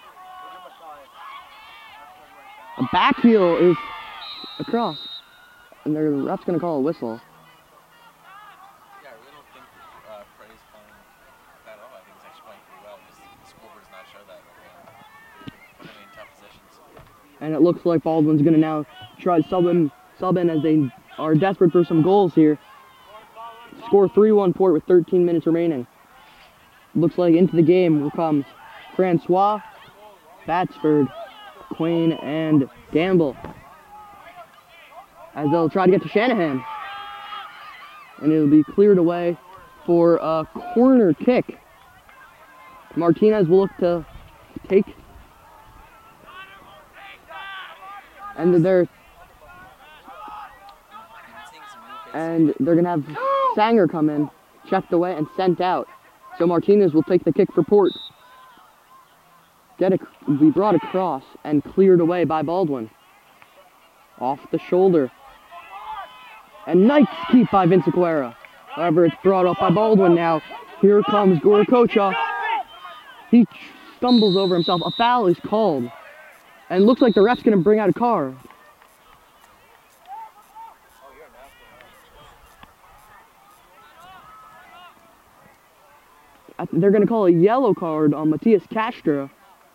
A backfield is across. And the ref's going to call a whistle. Yeah, I really don't think uh, Freddie's playing that at all. I think he's actually playing pretty well. Just the scoreboard does not show that. They've been putting him in tough positions. And it looks like Baldwin's going to now try to sub in, sub in as they are desperate for some goals here. Score three one Port with thirteen minutes remaining. Looks like into the game will come Francois, Batsford, Quain, and Gamble. As they'll try to get to Shanahan. And it'll be cleared away for a corner kick. Martinez will look to take. And they're and they're gonna have Sanger come in, checked away, and sent out. So Martinez will take the kick for Port. Get a, be brought across and cleared away by Baldwin. Off the shoulder. And nice keep by Vinciquera. However, it's brought up by Baldwin now. Here comes Gorokocha. He stumbles over himself. A foul is called. And looks like the ref's going to bring out a car. They're going to call a yellow card on Matias Castro.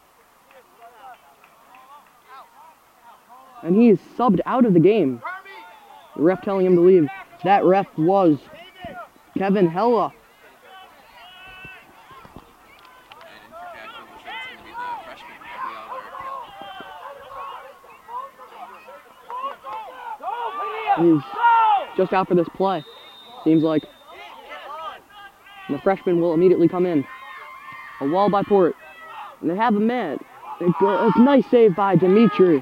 And he is subbed out of the game. The ref telling him to leave. That ref was Kevin Hella. He's just out for this play. Seems like the freshman will immediately come in. A wall by Port. And they have a man. A nice save by Dimitri.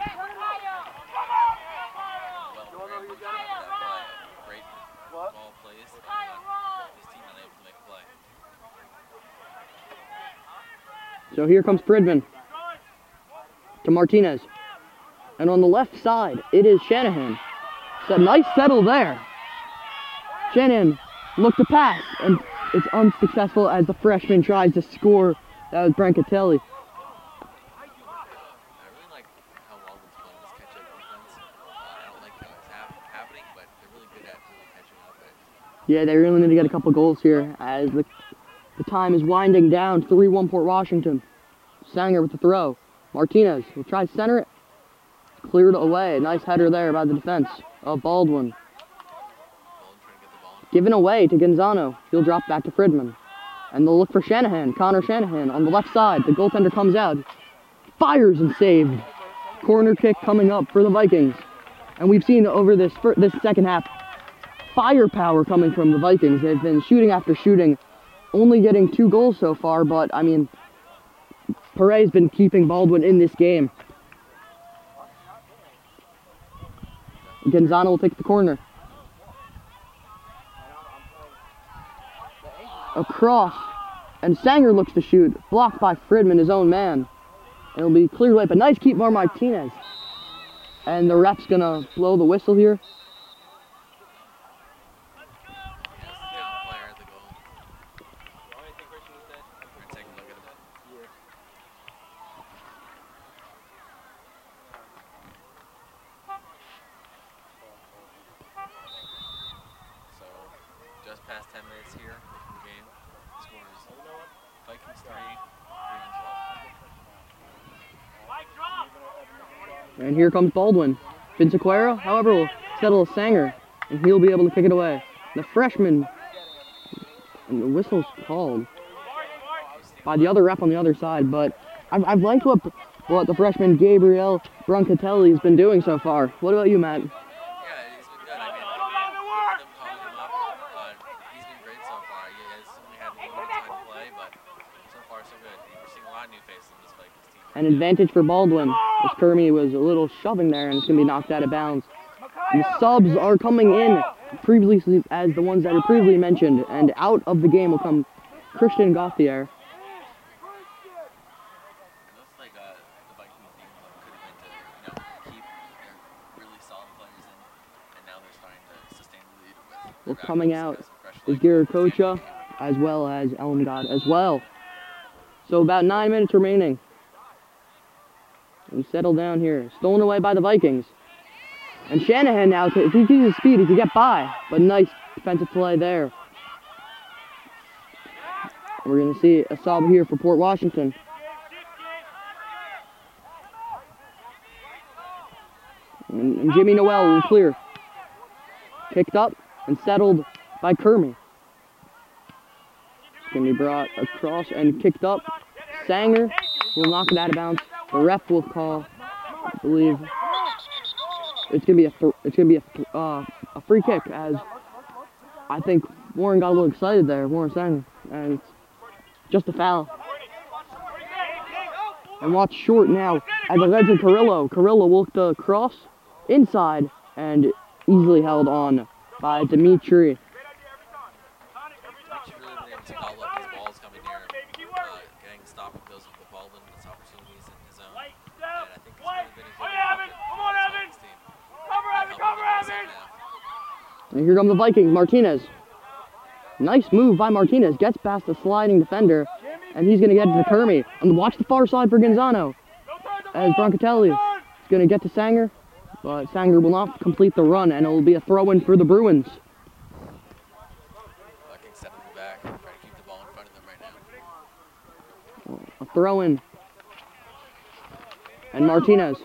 So here comes Fridman to Martinez. And on the left side, it is Shanahan. It's a nice settle there. Shanahan looked to pass, and it's unsuccessful as the freshman tries to score. That was Brancatelli. I really like how Walden's playing this catch-up defense. Uh, I don't like how it's hap happening, but they're really good at really catching up. At Yeah, they really need to get a couple goals here as the, the time is winding down. three one Port Washington. Sanger with the throw. Martinez will try to center it. Cleared away. Nice header there by the defense of Baldwin. Baldwin trying to get the ball. Given away to Gonzano. He'll drop back to Fridman. And they'll look for Shanahan. Connor Shanahan on the left side. The goaltender comes out. Fires and saved. Corner kick coming up for the Vikings. And we've seen over this this second half firepower coming from the Vikings. They've been shooting after shooting. Only getting two goals so far, but I mean, Pere's been keeping Baldwin in this game. Gonzano will take the corner. Across. And Sanger looks to shoot. Blocked by Fridman, his own man. It'll be cleared away, but nice keep by Martinez. And the ref's gonna blow the whistle here. Past ten minutes here in the game. Scores Vikings three, Bruins one. And here comes Baldwin. Vinciquera, however, will settle a Sanger, and he'll be able to kick it away. The freshman, and the whistle's called by the other ref on the other side, but I've, I've liked what, what the freshman Gabriel Brancatelli has been doing so far. What about you, Matt? An advantage for Baldwin, as Kermie was a little shoving there, and it's going to be knocked out of bounds. And the subs are coming in, previously as the ones that were previously mentioned, and out of the game will come Christian Gauthier. Looks like uh, the Vikings team could have been to, you know, keep their really solid players in, and now they're starting to sustain the lead with. Well, coming out is Giracocha, as well as Elmgod as well. So about nine minutes remaining. And settle down here. Stolen away by the Vikings. And Shanahan now, if he uses his speed, he can get by. But nice defensive play there. We're going to see a sub here for Port Washington. And, and Jimmy Noel will clear. Picked up and settled by Kermie. It's going to be brought across and kicked up. Sanger will knock it out of bounds. The ref will call, I believe, it's gonna be a th it's gonna be a th uh, a free kick, as I think Warren got a little excited there. Warren Sanger, and it's just a foul. And watch short now as it led to Carrillo. Carrillo will look the cross inside and easily held on by Dimitri. And here come the Vikings, Martinez. Nice move by Martinez. Gets past the sliding defender, and he's going to get to Kermie. And watch the far side for Gonzano, as Brancatelli is going to get to Sanger, but Sanger will not complete the run, and it will be a throw-in for the Bruins. Vikings settling back, trying to keep the ball in front of them right now. A throw-in. And Martinez.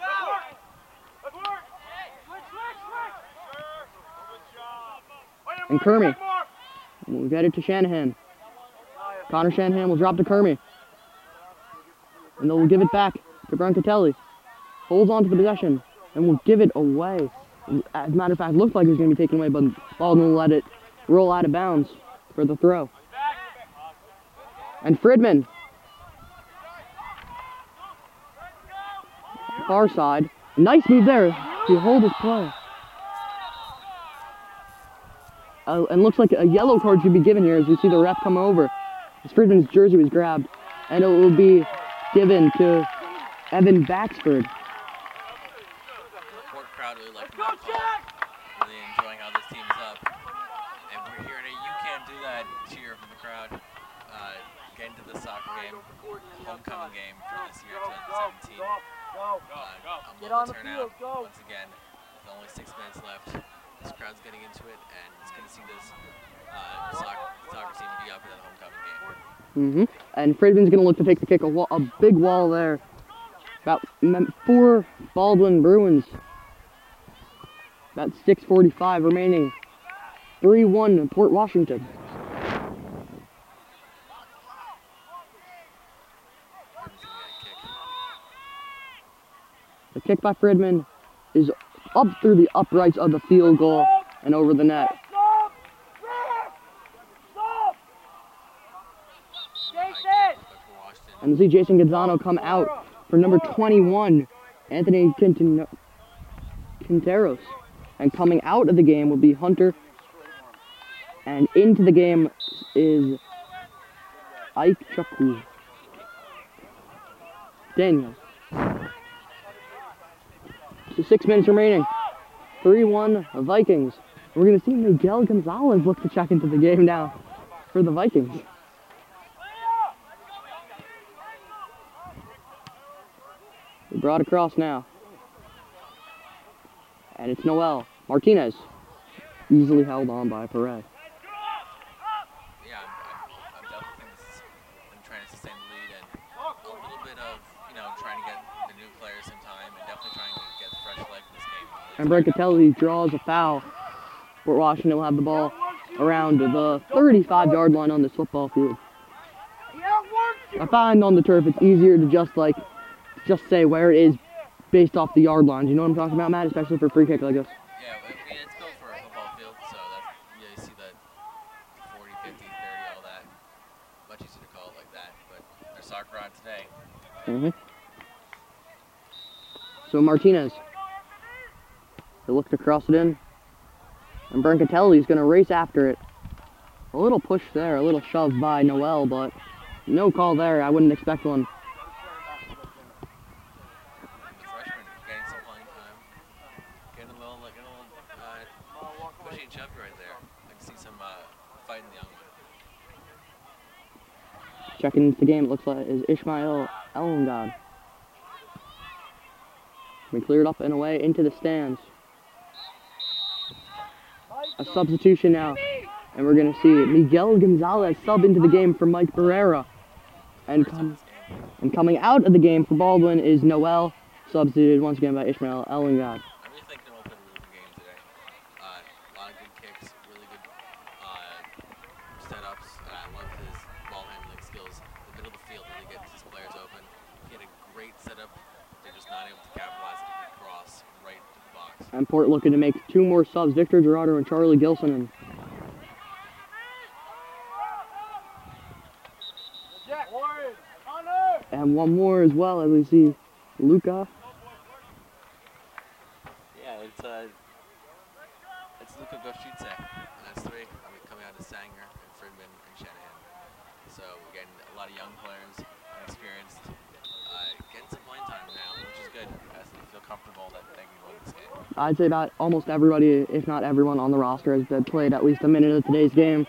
And Kermie. We'll get it to Shanahan. Connor Shanahan will drop to Kermie. And they'll give it back to Brancatelli. Holds on to the possession and will give it away. As a matter of fact, looked like it was going to be taken away, but Baldwin will let it roll out of bounds for the throw. And Fridman. Far side. Nice move there to hold his play. Uh, and looks like a yellow card should be given here as you see the ref come over. As Fridman's jersey was grabbed. And it will be given to Evan Baxford. The Port crowd really liking that call. Really enjoying how this team is up. And we're hearing a "you can't do that" cheer from the crowd. Uh, getting to the soccer game, homecoming game for this year, twenty seventeen. Uh, I'm on the turnout once again. With only six minutes left. This crowd's getting into it, and it's going to see this uh, soccer, soccer team be up in that homecoming game. Mm-hmm. And Fridman's going to look to take the kick, a, wall, a big wall there. About four Baldwin Bruins. About six forty-five remaining. three one Port Washington. The kick by Fridman is up through the uprights of the field goal and over the net. And we'll see Jason Gonzano come out for number twenty-one, Anthony Quintin- Quinteros. And coming out of the game will be Hunter. And into the game is Ike Chukwu. Daniel. So six minutes remaining. three one Vikings. We're going to see Miguel Gonzalez look to check into the game now for the Vikings. We brought across now. And it's Noel Martinez. Easily held on by Perret. Yeah, I'm, I'm, I'm definitely think this is them trying to sustain the lead and a little bit of, you know, trying to get the new players some time and definitely trying to get the fresh leg in this game. And Brancatelli draws a foul. Fort Washington will have the ball around the thirty-five yard line on this football field. I find on the turf it's easier to just like just say where it is based off the yard lines. You know what I'm talking about, Matt? Especially for a free kick like this. Yeah, I mean, it's built for a football field, so that's, yeah, you see that forty, fifty, thirty, all that. Much easier to call it like that, but there's soccer on today. Mm-hmm. So Martinez. They look to cross it in. And Brancatelli's going to race after it. A little push there, a little shove by Noel, but no call there. I wouldn't expect one. The freshman getting some playing time. Getting a little, like, a little uh, pushy and chubby right there. I can see some uh, fight in the young one. Checking into the game, it looks like is Ishmael Elengad. We cleared up and away into the stands. A substitution now, and we're going to see Miguel Gonzalez sub into the game for Mike Barrera. And, com and coming out of the game for Baldwin is Noel, substituted once again by Ishmael Elengad. I really think Noel played a really good game today. Uh, a lot of good kicks, really good uh, setups. Uh, I love his ball handling skills. The middle of the field really gets his players open. He had a great setup. They're just not able to capitalize on the cross right to the box. And Port looking to make two more subs, Victor Gerardo and Charlie Gilson. And one more as well, as we see Luca. Yeah, it's uh, it's Luca Goshitse. And that's three. I mean, coming out of Sanger and Fridman and Shanahan. So we're getting a lot of young players, experienced, uh, getting some playing time now, which is good because they feel comfortable that they can win this game. I'd say about almost everybody, if not everyone on the roster, has played at least a minute of today's game.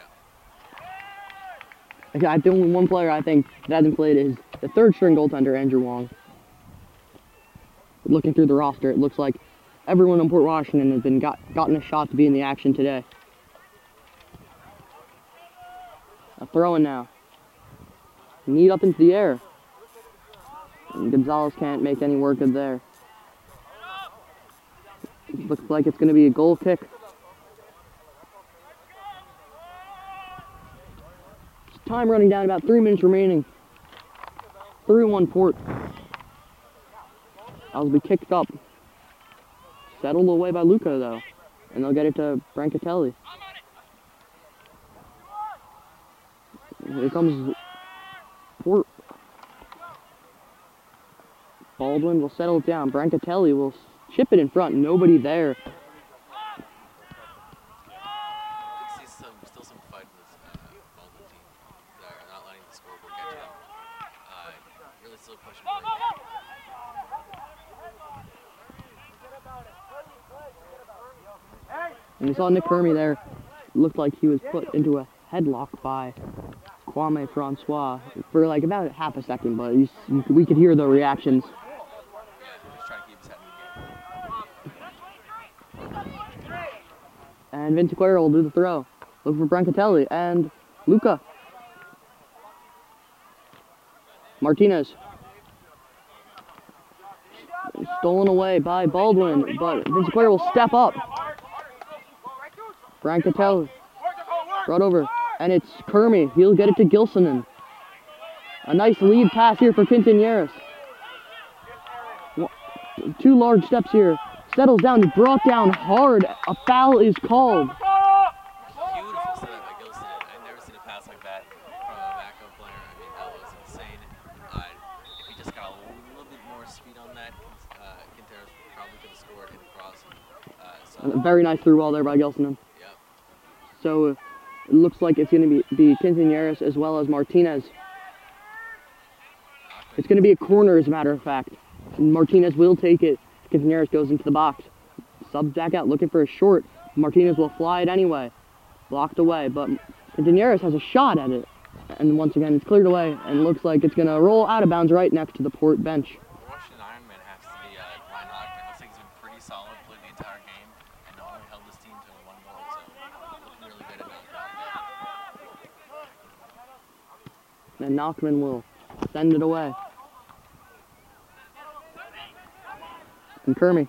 Yeah. I the only one player I think that hasn't played is the third string goaltender, Andrew Wong. Looking through the roster, it looks like everyone in Port Washington has been got, gotten a shot to be in the action today. A throw-in now. Need up into the air. And Gonzalez can't make any work of there. Looks like it's going to be a goal kick. Time running down, about three minutes remaining. three one Port. That'll be kicked up. Settled away by Luca, though. And they'll get it to Brancatelli. Here comes Port. Baldwin will settle it down. Brancatelli will chip it in front. Nobody there. And we saw Nick Kermy there. Looked like he was put into a headlock by Kwame Francois for like about half a second, but you, you, we could hear the reactions. And Vince Aquero will do the throw. Look for Brancatelli and Luca. Martinez. Stolen away by Baldwin, but Vince Aquero will step up. Brancatelli brought over, and it's Kermy. He'll get it to Gilsonen. A nice lead pass here for Quintaneras. Two large steps here. Settles down, brought down hard. A foul is called. Beautiful setup by Gilsonen. I've never seen a pass like that from a backup player. I mean, that was insane. So, A very nice through ball there by Gilson. yep. So uh, it looks like it's going to be, be Quintaneras as well as Martinez. It's going to be a corner, as a matter of fact. And Martinez will take it. Quintaneras goes into the box. Subs back out, looking for a short. Martinez will fly it anyway. Blocked away, but Quintaneras has a shot at it. And once again, it's cleared away, and looks like it's going to roll out of bounds right next to the Port bench. Washington Ironman has to be uh, Ryan Ockman. Looks like he's been pretty solid, played the entire game, and only held this team to one goal, so looking really good at that. And Knockman will send it away. And Kermy.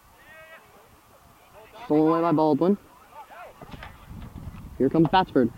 Stolen away by Baldwin. Here comes Batsford.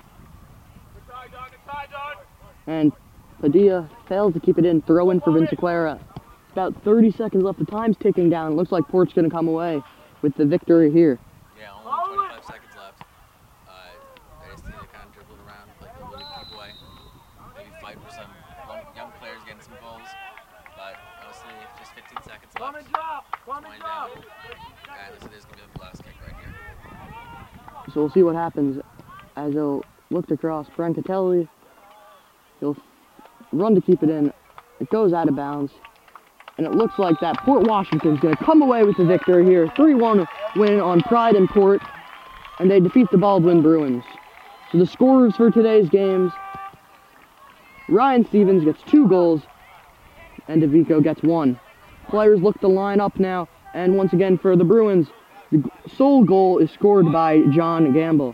And Padilla fails to keep it in. Throw in for Vinciquera. It's about thirty seconds left. The time's ticking down. Looks like Port's going to come away with the victory here. Yeah, only twenty-five seconds left. Uh, I just need to kind of dribble it around, play a little keep away. Maybe fight for some young, young players getting some goals. But mostly just fifteen seconds left. Come and drop! Come and drop! And this is going to be the last kick right here. So we'll see what happens as he'll look across. Brancatelli, he'll run to keep it in. It goes out of bounds. And it looks like that Port Washington's going to come away with the victory here. three one win on Pride and Port. And they defeat the Baldwin Bruins. So the scorers for today's games, Ryan Stevens gets two goals, and DeVico gets one. Players look to line up now. And once again for the Bruins, the sole goal is scored by John Gamble.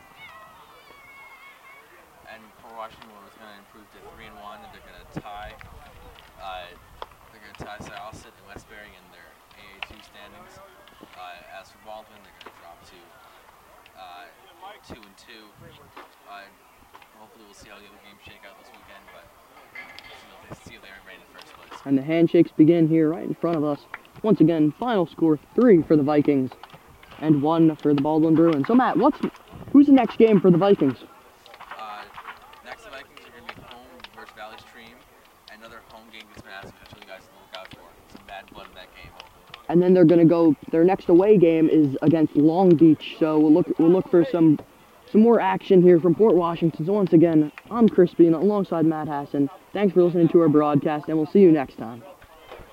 And Port Washington was going to improve to three and one, and they're going to tie. Uh, they're going to tie Syosset and Westbury in their A A two standings. Uh, as for Baldwin, they're going to drop to uh, two and two. Uh, hopefully, we'll see how the other games shake out this weekend, but see if they aren't ready in the first place. And the handshakes begin here right in front of us. Once again, final score three for the Vikings and one for the Baldwin Bruins. So Matt, what's who's the next game for the Vikings? Uh, next, the Vikings are going to be home versus Valley Stream. Another home game that's been asked for you guys to look out for. Some bad blood in that game, hopefully. And then they're going to go. Their next away game is against Long Beach. So we'll look we'll look for some some more action here from Port Washington. So once again, I'm Chris Bean alongside Matt Hassan. Thanks for listening to our broadcast, and we'll see you next time.